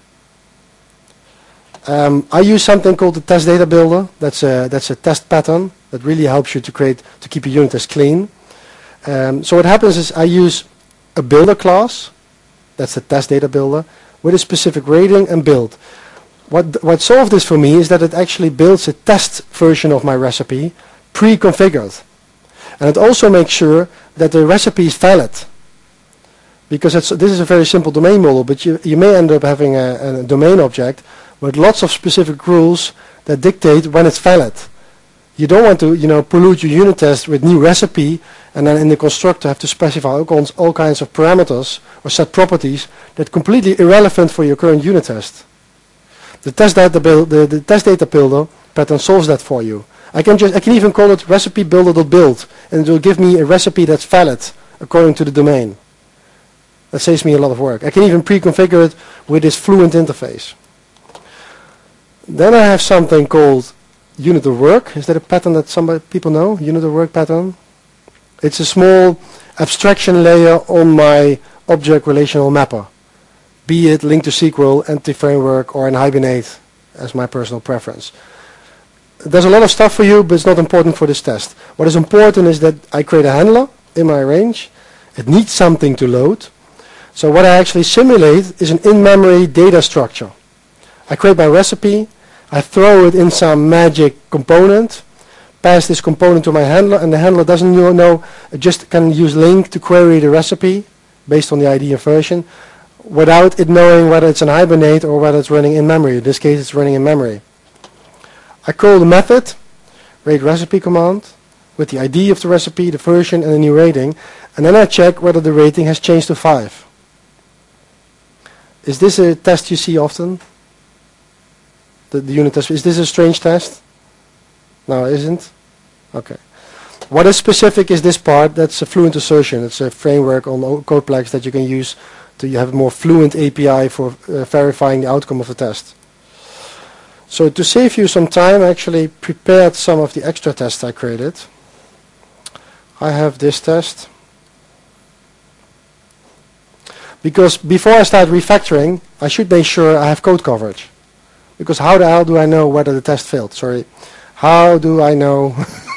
I use something called the test data builder. That's a test pattern that really helps you to keep your unit test clean. So what happens is I use a builder class, that's the test data builder, with a specific rating and build. What solved this for me is that it actually builds a test version of my recipe pre-configured. And it also makes sure that the recipe is valid. Because this is a very simple domain model, but you may end up having a domain object with lots of specific rules that dictate when it's valid. You don't want to pollute your unit test with new recipe and then in the constructor have to specify all kinds of parameters or set properties that are completely irrelevant for your current unit test. The test data builder pattern solves that for you. I can even call it recipe builder.build, and it will give me a recipe that's valid according to the domain. That saves me a lot of work. I can even pre-configure it with this Fluent interface. Then I have something called unit of work. Is that a pattern that people know? Unit of work pattern. It's a small abstraction layer on my object relational mapper, be it Link to SQL, Entity Framework, or in Hibernate as my personal preference. There's a lot of stuff for you, but it's not important for this test. What is important is that I create a handler in my range. It needs something to load. So what I actually simulate is an in-memory data structure. I create my recipe, I throw it in some magic component, pass this component to my handler, and the handler doesn't know, it just can use Link to query the recipe based on the ID and version, without it knowing whether it's in Hibernate or whether it's running in memory. In this case, it's running in memory. I call the method, rate recipe command, with the ID of the recipe, the version, and the new rating, and then I check whether the rating has changed to 5. Is this a test you see often? The unit test. Is this a strange test? No, it isn't? Okay. What is specific is this part. That's a Fluent assertion. It's a framework on Codeplex that you can use to have a more fluent API for verifying the outcome of the test. So to save you some time, I actually prepared some of the extra tests I created. I have this test. Because before I start refactoring, I should make sure I have code coverage. Because how the hell do I know whether the test failed? Sorry. How do I know?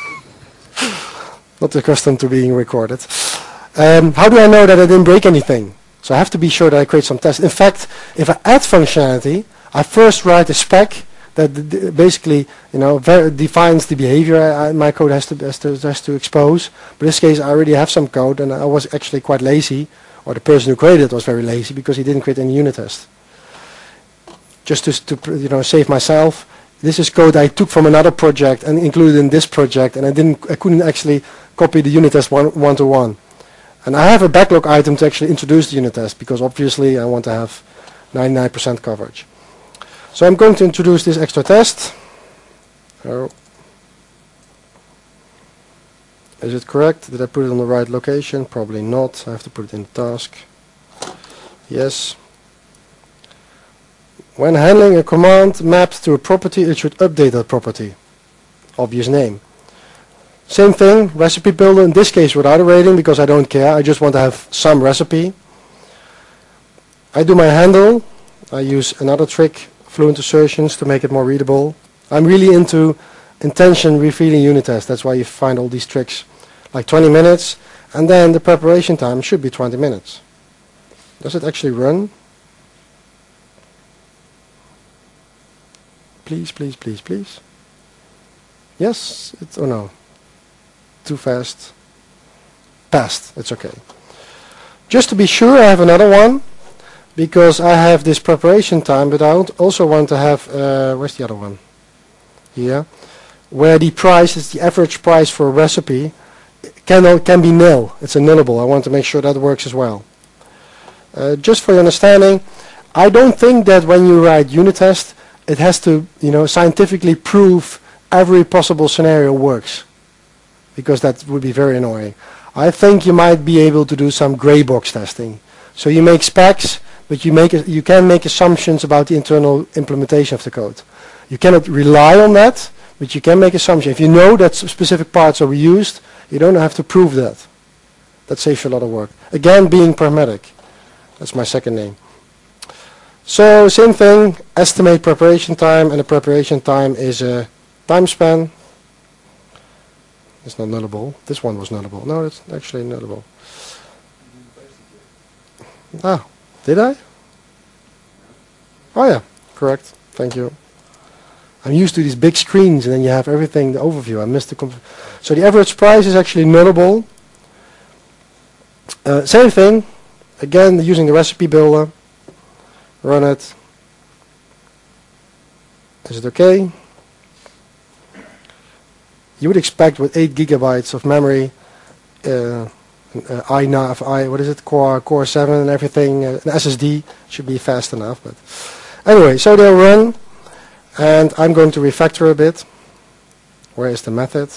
Not accustomed to being recorded. How do I know that I didn't break anything? So I have to be sure that I create some tests. In fact, if I add functionality, I first write a spec that basically, defines the behavior my code has to expose. But in this case, I already have some code, and I was actually quite lazy or the person who created it was very lazy because he didn't create any unit test. Just to save myself, this is code I took from another project and included in this project, and I couldn't actually copy the unit test one to one. And I have a backlog item to actually introduce the unit test because obviously I want to have 99% coverage. So I'm going to introduce this extra test. Oh. Is it correct? Did I put it on the right location? Probably not. I have to put it in the task. Yes. When handling a command mapped to a property, it should update that property. Obvious name. Same thing, recipe builder, in this case without a rating because I don't care. I just want to have some recipe. I do my handle. I use another trick, fluent assertions, to make it more readable. I'm really into intention revealing unit test. That's why you find all these tricks. Like 20 minutes, and then the preparation time should be 20 minutes. Does it actually run? Please, please, please, please. Yes, oh no. Too fast. Passed, it's okay. Just to be sure, I have another one, because I have this preparation time, but I also want to have, where's the other one? Here. Where the price is the average price for a recipe can be nil. It's a nullable. I want to make sure that works as well. Just for your understanding, I don't think that when you write unit test, it has to, scientifically prove every possible scenario works, because that would be very annoying. I think you might be able to do some gray box testing. So you make specs, but you can make assumptions about the internal implementation of the code. You cannot rely on that, but you can make assumptions. If you know that specific parts are reused, you don't have to prove that. That saves you a lot of work. Again, being pragmatic. That's my second name. So same thing, estimate preparation time, and the preparation time is a time span. It's not nullable. This one was nullable. No, it's actually nullable. Ah, did I? Oh yeah, correct. Thank you. I'm used to these big screens and then you have everything, the overview. I missed the so the average price is actually nullable. Same thing. Again, using the recipe builder. Run it. Is it okay? You would expect with 8 gigabytes of memory, what is it, Core 7 and everything, an SSD should be fast enough. But anyway, so they'll run, and I'm going to refactor a bit. Where is the method?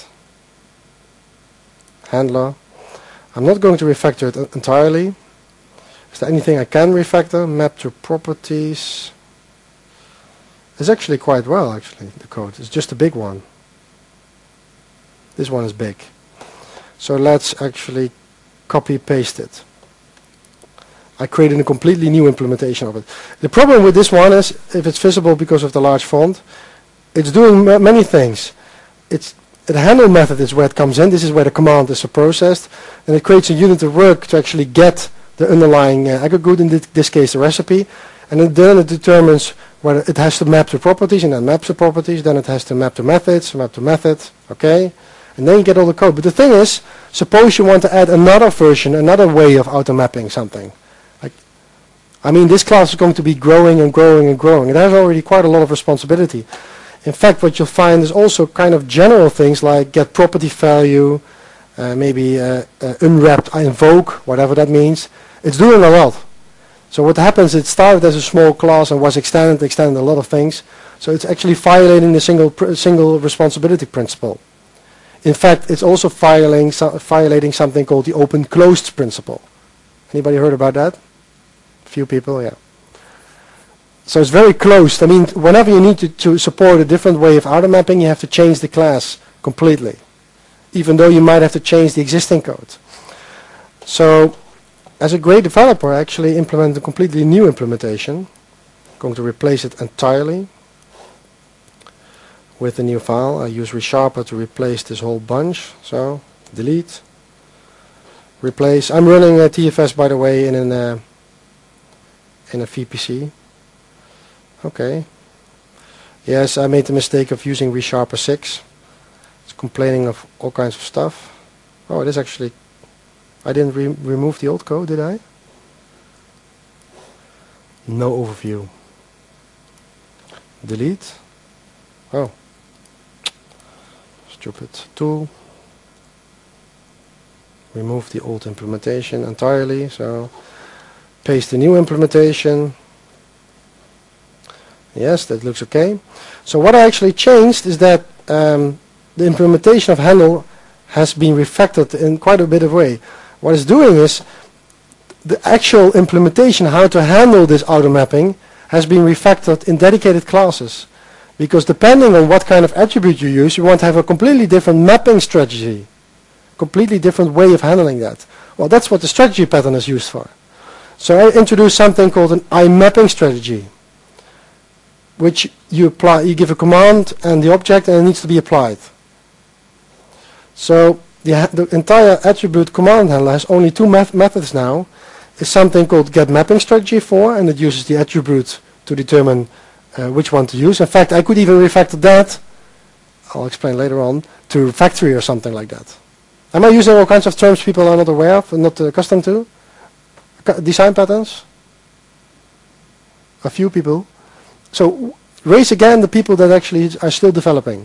Handler. I'm not going to refactor it entirely. Is there anything I can refactor? Map to properties. It's actually quite well, actually, the code. It's just a big one. This one is big. So let's actually copy paste it. I created a completely new implementation of it. The problem with this one is, if it's visible because of the large font, it's doing many things. The handle method is where it comes in. This is where the command is processed. And it creates a unit of work to actually get the underlying aggregate, in this case the recipe. And then it determines whether it has to map to properties, and then maps to properties. Then it has to map to methods, map to method. Okay? And then you get all the code. But the thing is, suppose you want to add another version, another way of auto-mapping something. This class is going to be growing and growing and growing. It has already quite a lot of responsibility. In fact, what you'll find is also kind of general things like get property value, maybe unwrapped invoke, whatever that means. It's doing a lot. So what happens, it started as a small class and was extended a lot of things. So it's actually violating the single responsibility principle. In fact, it's also violating something called the open-closed principle. Anybody heard about that? A few people, yeah. So it's very closed. Whenever you need to support a different way of auto-mapping, you have to change the class completely, even though you might have to change the existing code. So as a great developer, I actually implemented a completely new implementation. I'm going to replace it entirely with a new file. I use ReSharper to replace this whole bunch. So delete, replace. I'm running a TFS, by the way, in a VPC. Okay. Yes, I made the mistake of using ReSharper 6. It's complaining of all kinds of stuff. Oh, it is actually. I didn't remove the old code, did I? No overview. Delete. Oh. Stupid tool. Remove the old implementation entirely. So paste the new implementation. Yes, that looks okay. So what I actually changed is that the implementation of handle has been refactored in quite a bit of way. What it's doing is the actual implementation, how to handle this auto mapping, has been refactored in dedicated classes. Because depending on what kind of attribute you use, you want to have a completely different mapping strategy. Completely different way of handling that. Well, that's what the strategy pattern is used for. So I introduced something called an IMapping strategy, which you apply, you give a command and the object, and it needs to be applied. So the entire attribute command handler has only two methods now. Is something called getMapping strategy for, and it uses the attribute to determine which one to use. In fact, I could even refactor that, I'll explain later on, to factory or something like that. Am I using all kinds of terms people are not aware of and not accustomed to? Design patterns? A few people. So raise again the people that actually are still developing.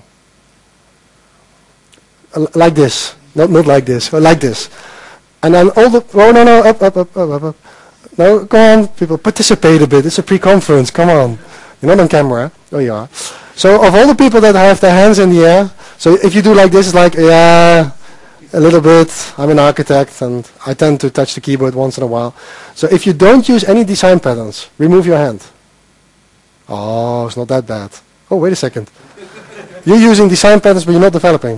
Like this. Not like this, but like this. And then all the... Oh, no, up. No, come on, people, participate a bit. It's a pre-conference, come on. You're not on camera. Oh, you are. So of all the people that have their hands in the air, so if you do like this, it's like, yeah, a little bit. I'm an architect, and I tend to touch the keyboard once in a while. So if you don't use any design patterns, remove your hand. Oh, it's not that bad. Oh, wait a second. You're using design patterns, but you're not developing.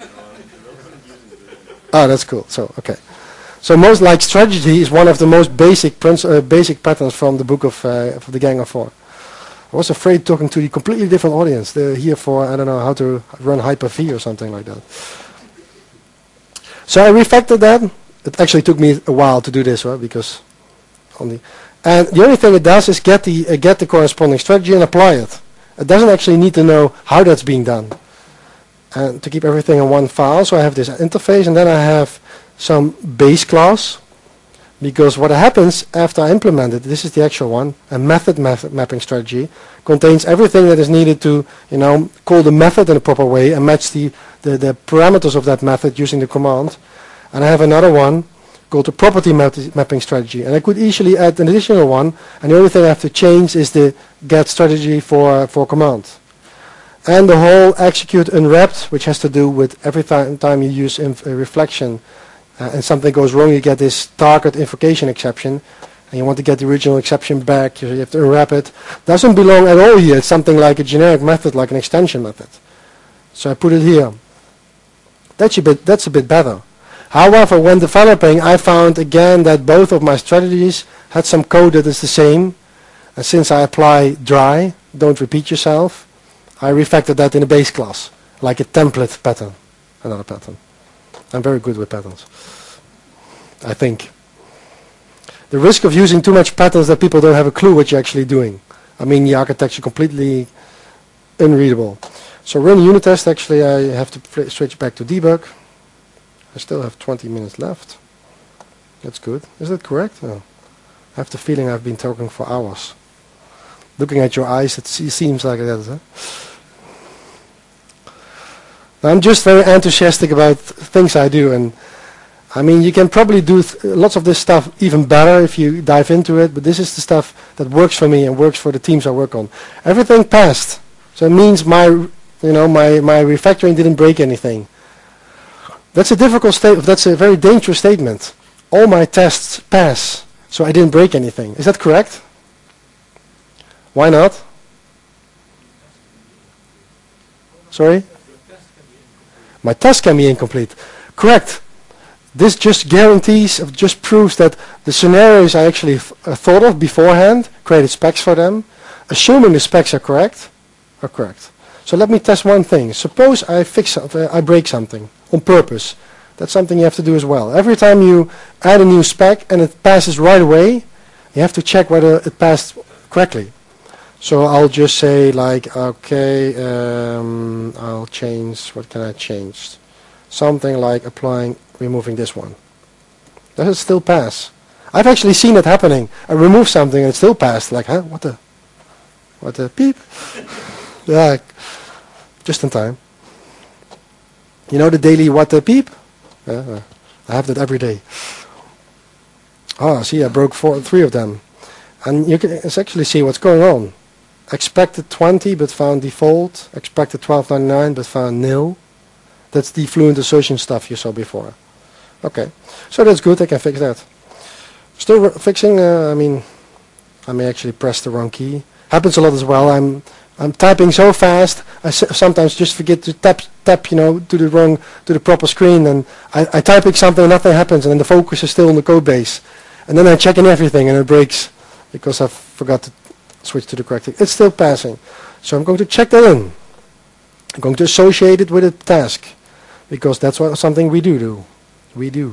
Oh, that's cool. So, okay. So most like strategy is one of the most basic patterns from the book of the Gang of Four. I was afraid talking to a completely different audience. They're here for, I don't know, how to run Hyper-V or something like that. So I refactored that. It actually took me a while to do this, right? Because and the only thing it does is get the corresponding strategy and apply it. It doesn't actually need to know how that's being done. And to keep everything in one file, so I have this interface, and then I have some base class, because what happens after I implement it, this is the actual one, a method mapping strategy, contains everything that is needed to, call the method in a proper way and match the parameters of that method using the command. And I have another one called the property mapping strategy, and I could easily add an additional one, and the only thing I have to change is the get strategy for command. And the whole execute unwrapped, which has to do with every time you use a reflection and something goes wrong, you get this target invocation exception, and you want to get the original exception back, you have to unwrap it. Doesn't belong at all here. It's something like a generic method, like an extension method. So I put it here. That's a bit better. However, when developing, I found again that both of my strategies had some code that is the same. And since I apply dry, don't repeat yourself, I refactored that in a base class, like a template pattern, another pattern. I'm very good with patterns, I think. The risk of using too much patterns that people don't have a clue what you're actually doing. I mean, the architecture completely unreadable. So run unit test, actually I have to switch back to debug. I still have 20 minutes left. That's good. Is that correct? No. I have the feeling I've been talking for hours. Looking at your eyes, it seems like that. Huh? I'm just very enthusiastic about things I do, and I mean, you can probably do lots of this stuff even better if you dive into it, but this is the stuff that works for me and works for the teams I work on. Everything passed, so it means my refactoring didn't break anything. That's a difficult statement. That's a very dangerous statement. All my tests pass, so I didn't break anything. Is that correct? Why not? Sorry? My test can be incomplete. Correct. This just guarantees, just proves that the scenarios I actually thought of beforehand, created specs for them, assuming the specs are correct. So let me test one thing. Suppose I break something on purpose. That's something you have to do as well. Every time you add a new spec and it passes right away, you have to check whether it passed correctly. So I'll just say like, okay, I'll change, what can I change? Something like removing this one. Does it still pass? I've actually seen it happening. I remove something and it still passed. Like, huh? What the beep? Yeah, just in time. You know the daily what the beep? Yeah, I have that every day. See, I broke 3 of them. And you can actually see what's going on. Expected 20 but found default. Expected 12.99 but found nil. That's the fluent assertion stuff you saw before. Okay, so that's good. I can fix that. Still fixing. I may actually press the wrong key. Happens a lot as well. I'm typing so fast. I sometimes just forget to tap. To the proper screen, and I typing something and nothing happens, and then the focus is still on the code base, and then I check in everything and it breaks because I forgot to switch to the correct thing. It's still passing, so I'm going to check that in. I'm going to associate it with a task because that's something we do. We do.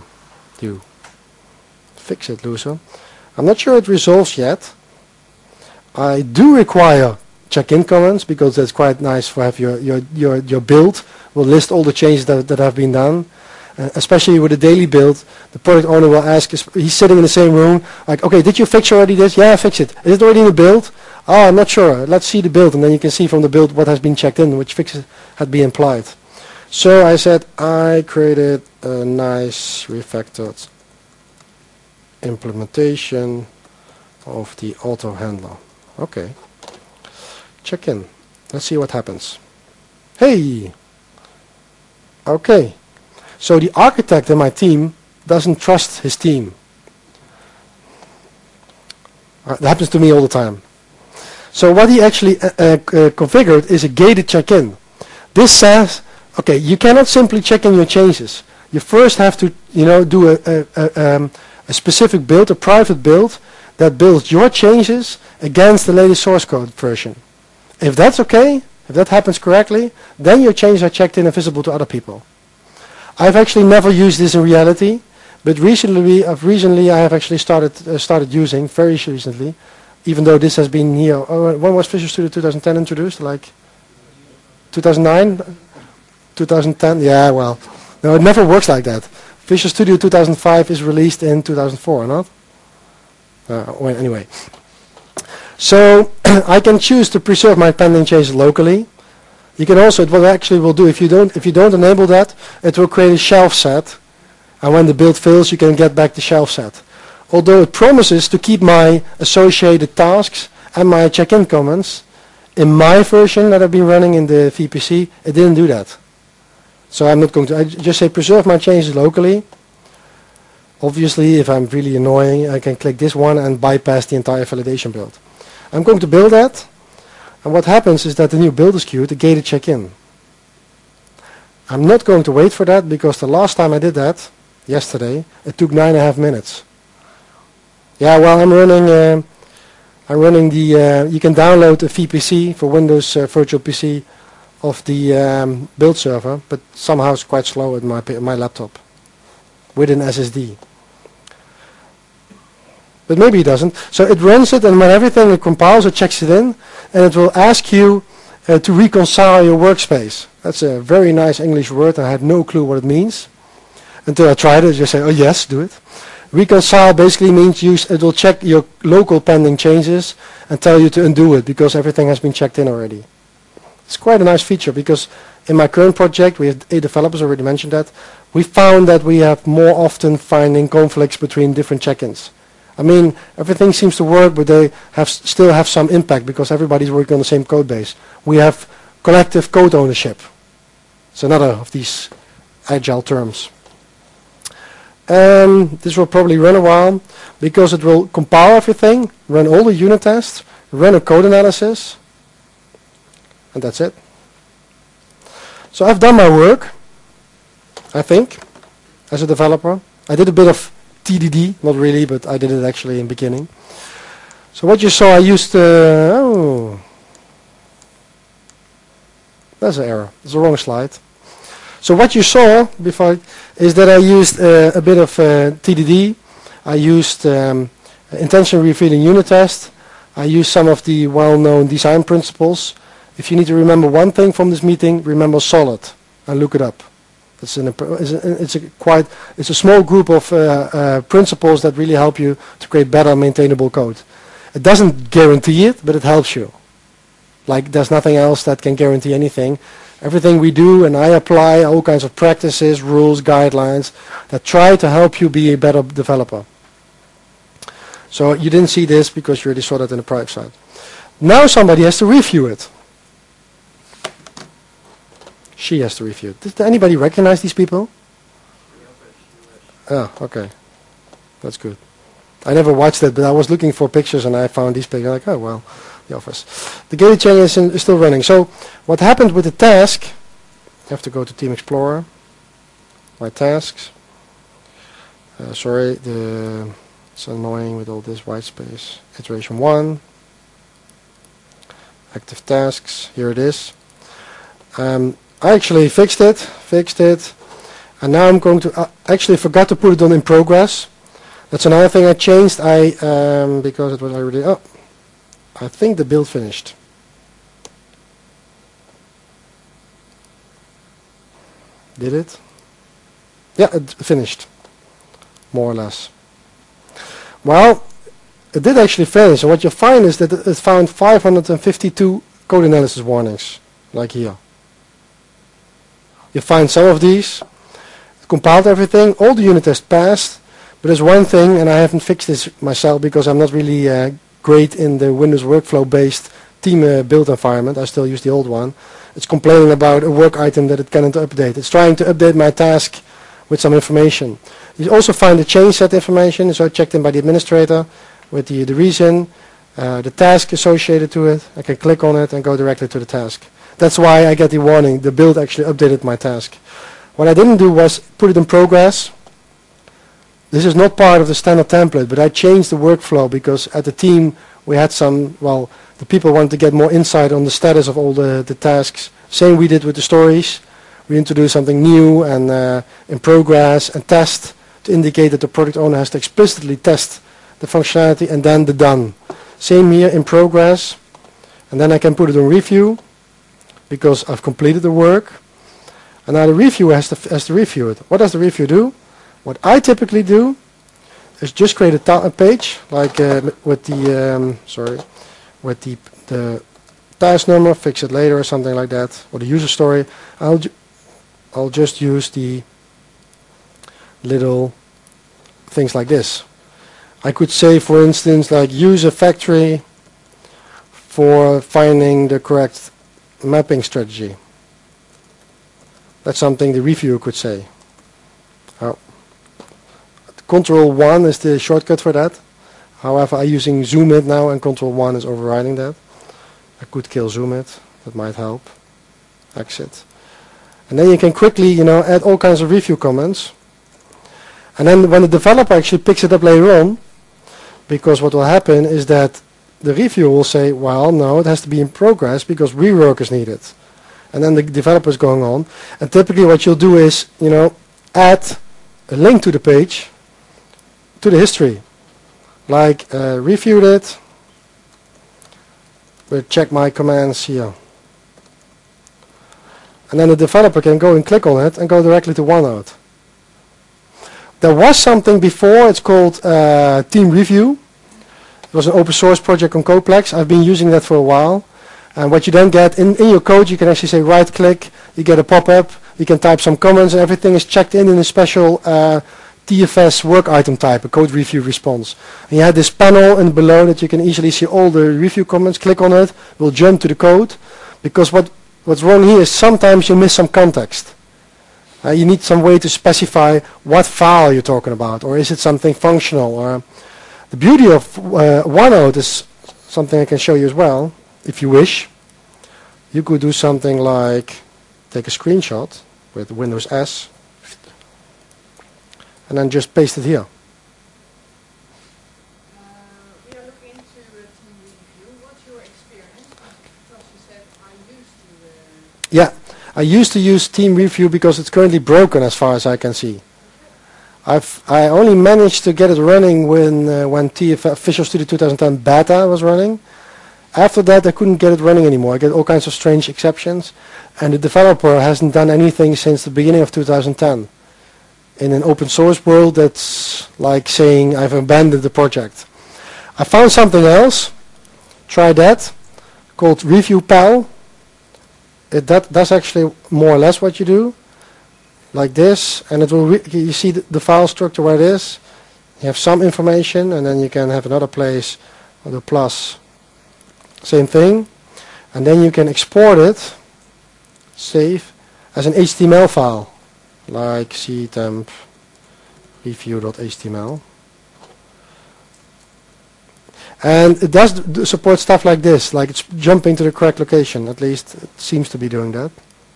Fix it, Luso. I'm not sure it resolves yet. I do require check-in comments because that's quite nice for have your build will list all the changes that have been done. Especially with a daily build, the product owner will ask, he's sitting in the same room, like, okay, did you fix already this? Yeah, I fixed it. Is it already in the build? Oh, I'm not sure. Let's see the build, and then you can see from the build what has been checked in, which fixes had been applied. So I said I created a nice refactored implementation of the auto handler. Okay. Check in. Let's see what happens. Hey! Okay. So the architect in my team doesn't trust his team. That happens to me all the time. So what he actually configured is a gated check-in. This says, okay, you cannot simply check in your changes. You first have to, do a specific build, a private build, that builds your changes against the latest source code version. If that's okay, if that happens correctly, then your changes are checked in and visible to other people. I've actually never used this in reality, but recently I have actually started using, very recently, even though this has been here. When was Visual Studio 2010 introduced? Like 2009? 2010? Yeah, well, no, it never works like that. Visual Studio 2005 is released in 2004, not? Well, anyway. So I can choose to preserve my pending changes locally. You can also, it will do, if you don't enable that, it will create a shelf set. And when the build fails, you can get back the shelf set. Although it promises to keep my associated tasks and my check-in comments, in my version that I've been running in the VPC, it didn't do that. So I'm not going to, I just say preserve my changes locally. Obviously, if I'm really annoying, I can click this one and bypass the entire validation build. I'm going to build that. And what happens is that the new build is queued, the gated check-in. I'm not going to wait for that because the last time I did that, yesterday, it took 9.5 minutes. Yeah, well, I'm running the, you can download a VPC for Windows Virtual PC of the build server, but somehow it's quite slow at my laptop with an SSD. But maybe it doesn't. So it runs it, and when everything it compiles, it checks it in, and it will ask you to reconcile your workspace. That's a very nice English word, and I had no clue what it means until I tried it. I just say, oh yes, do it. Reconcile basically means it will check your local pending changes and tell you to undo it because everything has been checked in already. It's quite a nice feature because in my current project, we have 8 developers, already mentioned that. We found that we have more often finding conflicts between different check-ins. I mean, everything seems to work, but they still have some impact because everybody's working on the same code base. We have collective code ownership. It's another of these agile terms. This will probably run a while because it will compile everything, run all the unit tests, run a code analysis, and that's it. So I've done my work, I think, as a developer. I did a bit of TDD, not really, but I did it actually in the beginning. So what you saw, I used, oh, that's an error. It's the wrong slide. So what you saw before is that I used a bit of TDD. I used intention revealing unit test. I used some of the well-known design principles. If you need to remember one thing from this meeting, remember solid and look it up. It's a small group of principles that really help you to create better maintainable code. It doesn't guarantee it, but it helps you. Like there's nothing else that can guarantee anything. Everything we do, and I apply all kinds of practices, rules, guidelines that try to help you be a better developer. So you didn't see this because you already saw that in the private side. Now somebody has to review it. She has to review it. Does anybody recognize these people? Oh, okay. That's good. I never watched it, but I was looking for pictures and I found these pictures. Like, oh, well, the office. The gated chain is still running. So what happened with the task, you have to go to Team Explorer, my tasks. Sorry, it's annoying with all this white space. Iteration 1, active tasks, here it is. I actually fixed it, and now I'm going to, actually forgot to put it on in progress. That's another thing I changed, because it was already, I think the build finished. Did it? Yeah, it finished, more or less. Well, it did actually finish, and what you'll find is that it found 552 code analysis warnings, like here. You find some of these, it compiled everything, all the unit tests passed, but there's one thing, and I haven't fixed this myself because I'm not really great in the Windows workflow based team build environment. I still use the old one. It's complaining about a work item that it cannot update. It's trying to update my task with some information. You also find the change set information, so checked in by the administrator with the reason, the task associated to it. I can click on it and go directly to the task. That's why I get the warning. The build actually updated my task. What I didn't do was put it in progress. This is not part of the standard template, but I changed the workflow because at the team we had some, well, the people wanted to get more insight on the status of all the tasks. Same we did with the stories. We introduced something new and in progress and test to indicate that the product owner has to explicitly test the functionality and then the done. Same here in progress, and then I can put it on review because I've completed the work. And now the reviewer has to review it. What does the review do? What I typically do is just create a page like with the task number, fix it later or something like that, or the user story. I'll just use the little things like this. I could say, for instance, like use a factory for finding the correct mapping strategy. That's something the reviewer could say. Control 1 is the shortcut for that. However, I'm using zoom it now and Control 1 is overriding that. I could kill zoom it. That might help. Exit. And then you can quickly, add all kinds of review comments. And then when the developer actually picks it up later on, because what will happen is that the reviewer will say, well, no, it has to be in progress because rework is needed. And then the developer is going on. And typically what you'll do is, add a link to the page, to the history. Like reviewed it. We'll check my commands here. And then the developer can go and click on it and go directly to OneNote. There was something before, it's called Team Review. It was an open source project on Codeplex. I've been using that for a while. And what you then get in your code, you can actually say right click, you get a pop-up, you can type some comments, and everything is checked in a special TFS work item type, a code review response. And you have this panel and below that you can easily see all the review comments. Click on it, we'll jump to the code. Because what's wrong here is sometimes you miss some context. You need some way to specify what file you're talking about, or is it something functional? Or the beauty of OneNote is something I can show you as well, if you wish. You could do something like take a screenshot with Windows S, and then just paste it here. We are looking into team review. What's your experience? Because you said I used to. Yeah, I used to use Team Review because it's currently broken as far as I can see. I only managed to get it running when TF Visual Studio 2010 beta was running, After that, I couldn't get it running anymore. I get all kinds of strange exceptions, and the developer hasn't done anything since the beginning of 2010. In an open source world, that's like saying I've abandoned the project. I found something else. Try that, called ReviewPal. That does actually more or less what you do, like this, and it will. You see the file structure where it is. You have some information, and then you can have another place with a plus. Same thing, and then you can export it, save, as an HTML file, like ctemp review.html. And it does support stuff like this, like it's jumping to the correct location. At least it seems to be doing that.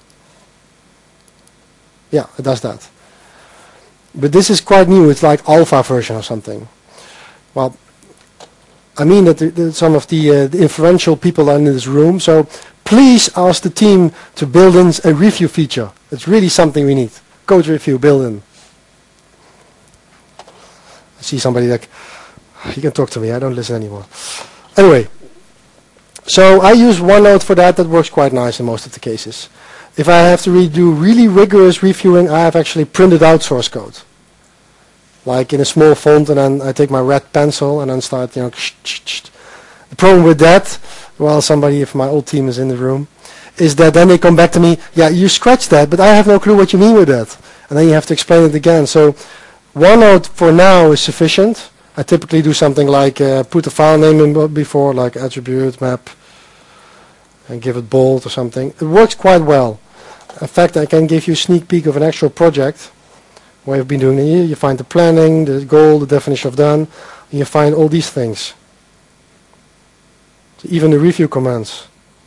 Yeah, it does that. But this is quite new. It's like alpha version or something. Well, I mean that some of the influential people are in this room. So please ask the team to build in a review feature. It's really something we need. Code review, build in. I see somebody like, you can talk to me, I don't listen anymore. Anyway, so I use OneNote for that. That works quite nice in most of the cases. If I have to do really rigorous reviewing, I have actually printed out source code. Like in a small font, and then I take my red pencil and then start, The problem with that, well, somebody from my old team is in the room, is that then they come back to me, yeah, you scratched that, but I have no clue what you mean with that. And then you have to explain it again. So OneNote for now is sufficient. I typically do something like put a file name in before, like attribute map, and give it bold or something. It works quite well. In fact, I can give you a sneak peek of an actual project where I've been doing it here. You find the planning, the goal, the definition of done, and you find all these things. So even the review commands.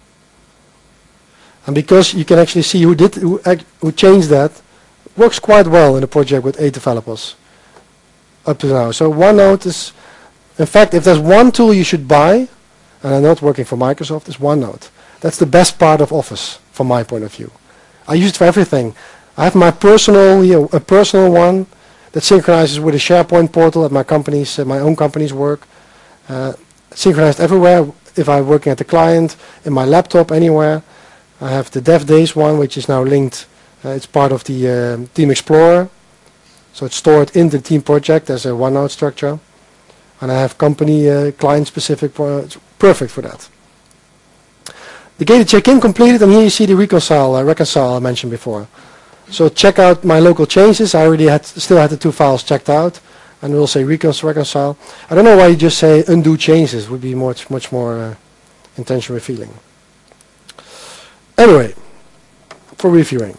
And because you can actually see who changed that, it works quite well in a project with 8 developers. Up to now. So OneNote is, in fact, if there's one tool you should buy, and I'm not working for Microsoft, it's OneNote. That's the best part of Office, from my point of view. I use it for everything. I have my personal, a personal one that synchronizes with a SharePoint portal at my company's, my own company's work. Synchronized everywhere. If I'm working at the client, in my laptop, anywhere. I have the Dev Days one, which is now linked. It's part of the Team Explorer. So it's stored in the team project as a OneNote structure. And I have company client-specific, perfect for that. The gated check-in completed, and here you see the reconcile I mentioned before. So check out my local changes. I already still had the 2 files checked out, and we'll say reconcile. I don't know why you just say undo changes. It would be much more intention revealing. Anyway, for reviewing.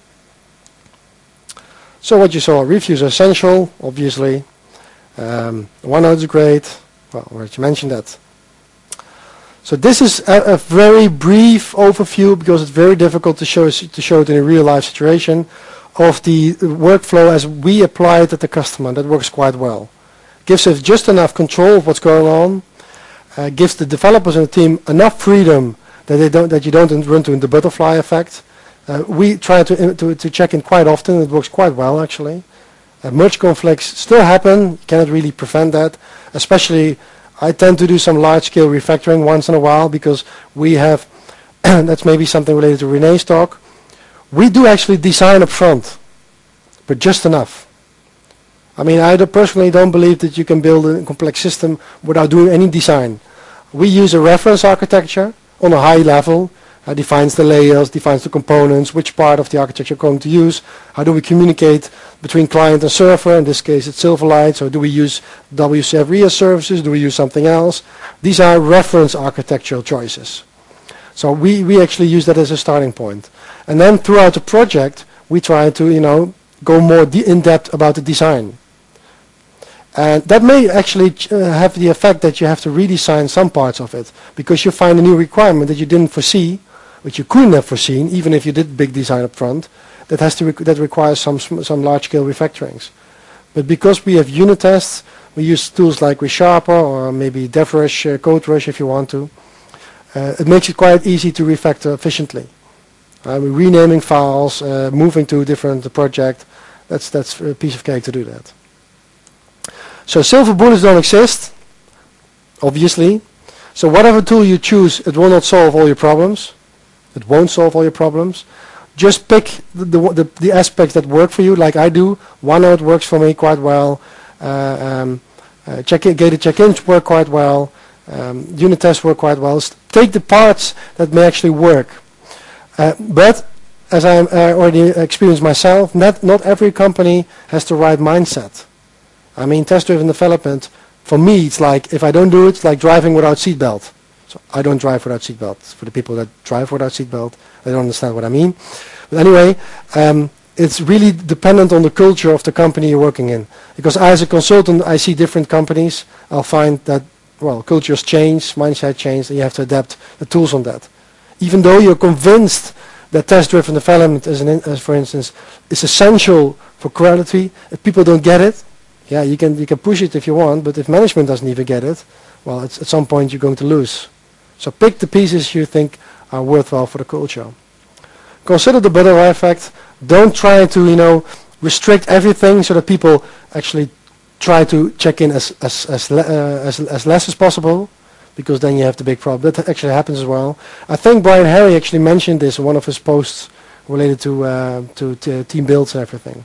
So what you saw, reviews are essential, obviously. OneNote is great. Well, I already mentioned that. So this is a very brief overview, because it's very difficult to show it in a real life situation, of the workflow as we apply it at the customer. That works quite well. Gives us just enough control of what's going on. Gives the developers and the team enough freedom that you don't run into the butterfly effect. We try to check in quite often. It works quite well, actually. Merge conflicts still happen. You cannot really prevent that. Especially, I tend to do some large-scale refactoring once in a while, because we have, that's maybe something related to René's talk, we do actually design up front, but just enough. I mean, I personally don't believe that you can build a complex system without doing any design. We use a reference architecture on a high level. Defines the layers, defines the components, which part of the architecture we're going to use. How do we communicate between client and server? In this case, it's Silverlight. So do we use WCF RIA services? Do we use something else? These are reference architectural choices. So we actually use that as a starting point. And then throughout the project, we try to, go more in depth about the design. And that may actually have the effect that you have to redesign some parts of it, because you find a new requirement that you didn't foresee, which you couldn't have foreseen, even if you did big design up front, that requires some large-scale refactorings. But because we have unit tests, we use tools like ReSharper or maybe DevRush, CodeRush if you want to. It makes it quite easy to refactor efficiently. We're renaming files, moving to a different project. That's a piece of cake to do that. So silver bullets don't exist, obviously. So whatever tool you choose, it will not solve all your problems. It won't solve all your problems. Just pick the aspects that work for you, like I do. OneNote works for me quite well. Gated check-ins work quite well. Unit tests work quite well. Take the parts that may actually work. But as I already experienced myself, not every company has the right mindset. I mean, test-driven development, for me, it's like, if I don't do it, it's like driving without seatbelt. So I don't drive without seatbelt. For the people that drive without seatbelt, they don't understand what I mean. But anyway, it's really dependent on the culture of the company you're working in. Because as a consultant, I see different companies. I'll find that, well, cultures change, mindset change, and you have to adapt the tools on that. Even though you're convinced that test-driven development, for instance, is essential for quality, if people don't get it, yeah, you can push it if you want, but if management doesn't even get it, well, at some point you're going to lose. So pick the pieces you think are worthwhile for the culture. Consider the butterfly effect. Don't try to, restrict everything so that people actually try to check in as less as possible, because then you have the big problem. That actually happens as well. I think Brian Harry actually mentioned this in one of his posts related to team builds and everything.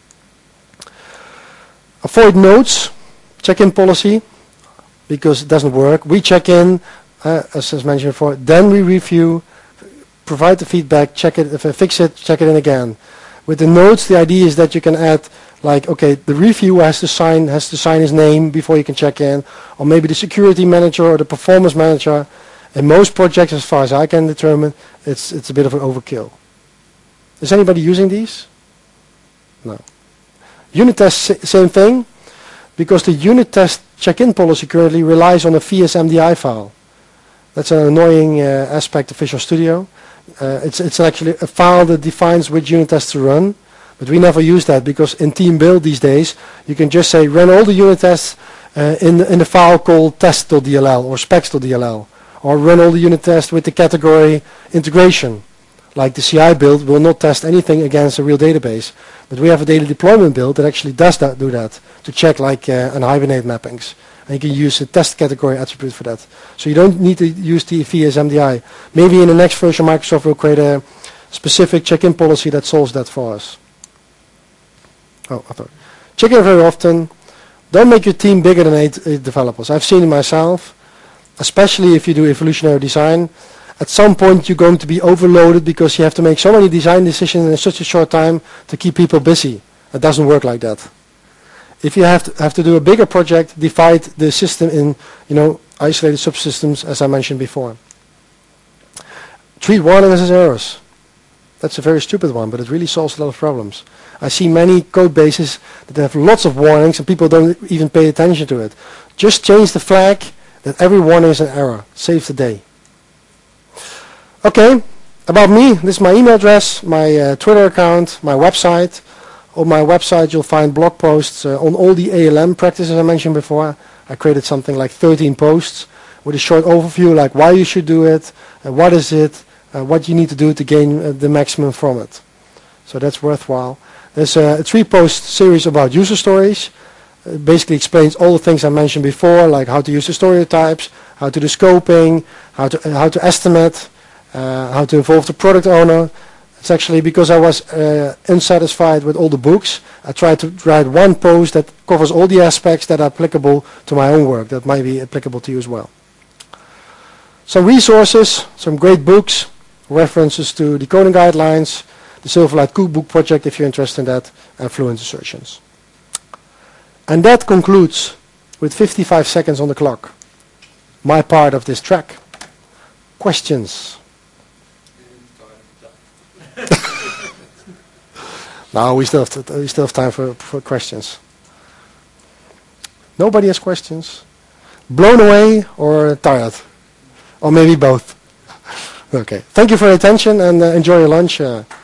Avoid notes, check-in policy, because it doesn't work. We check in, as mentioned before, then we review, provide the feedback, check it, if I fix it, check it in again. With the notes, the idea is that you can add, like, okay, the reviewer has to sign his name before you can check in, or maybe the security manager or the performance manager. In most projects, as far as I can determine, it's a bit of an overkill. Is anybody using these? No. Unit test, same thing, because the unit test check-in policy currently relies on a VSMDI file. That's an annoying aspect of Visual Studio. It's actually a file that defines which unit tests to run, but we never use that, because in Team Build these days, you can just say run all the unit tests in the file called test.dll or specs.dll, or run all the unit tests with the category integration. Like the CI build will not test anything against a real database, but we have a daily deployment build that actually does do that, to check like an Hibernate mappings. And you can use a test category attribute for that. So you don't need to use the VSMDI. Maybe in the next version, Microsoft will create a specific check-in policy that solves that for us. Oh, I thought. Check in very often. Don't make your team bigger than 8 developers. I've seen it myself, especially if you do evolutionary design. At some point you're going to be overloaded because you have to make so many design decisions in such a short time to keep people busy. It doesn't work like that. If you have to do a bigger project, divide the system in isolated subsystems, as I mentioned before. Treat warnings as errors. That's a very stupid one, but it really solves a lot of problems. I see many code bases that have lots of warnings and people don't even pay attention to it. Just change the flag that every warning is an error. Save the day. Okay, about me, this is my email address, my Twitter account, my website. On my website you'll find blog posts on all the ALM practices I mentioned before. I created something like 13 posts with a short overview like why you should do it, what is it, what you need to do to gain the maximum from it. So that's worthwhile. There's a 3-post series about user stories. It basically explains all the things I mentioned before, like how to use the stereotypes, how to do scoping, how to estimate, how to involve the product owner. It's actually because I was unsatisfied with all the books. I tried to write one post that covers all the aspects that are applicable to my own work, that might be applicable to you as well. Some resources, some great books, references to the coding guidelines, the Silverlight Cookbook project if you're interested in that, and Fluent Assertions. And that concludes, with 55 seconds on the clock, my part of this track. Questions? No, we still have time for questions. Nobody has questions? Blown away or tired? Or maybe both? Okay. Thank you for your attention and enjoy your lunch.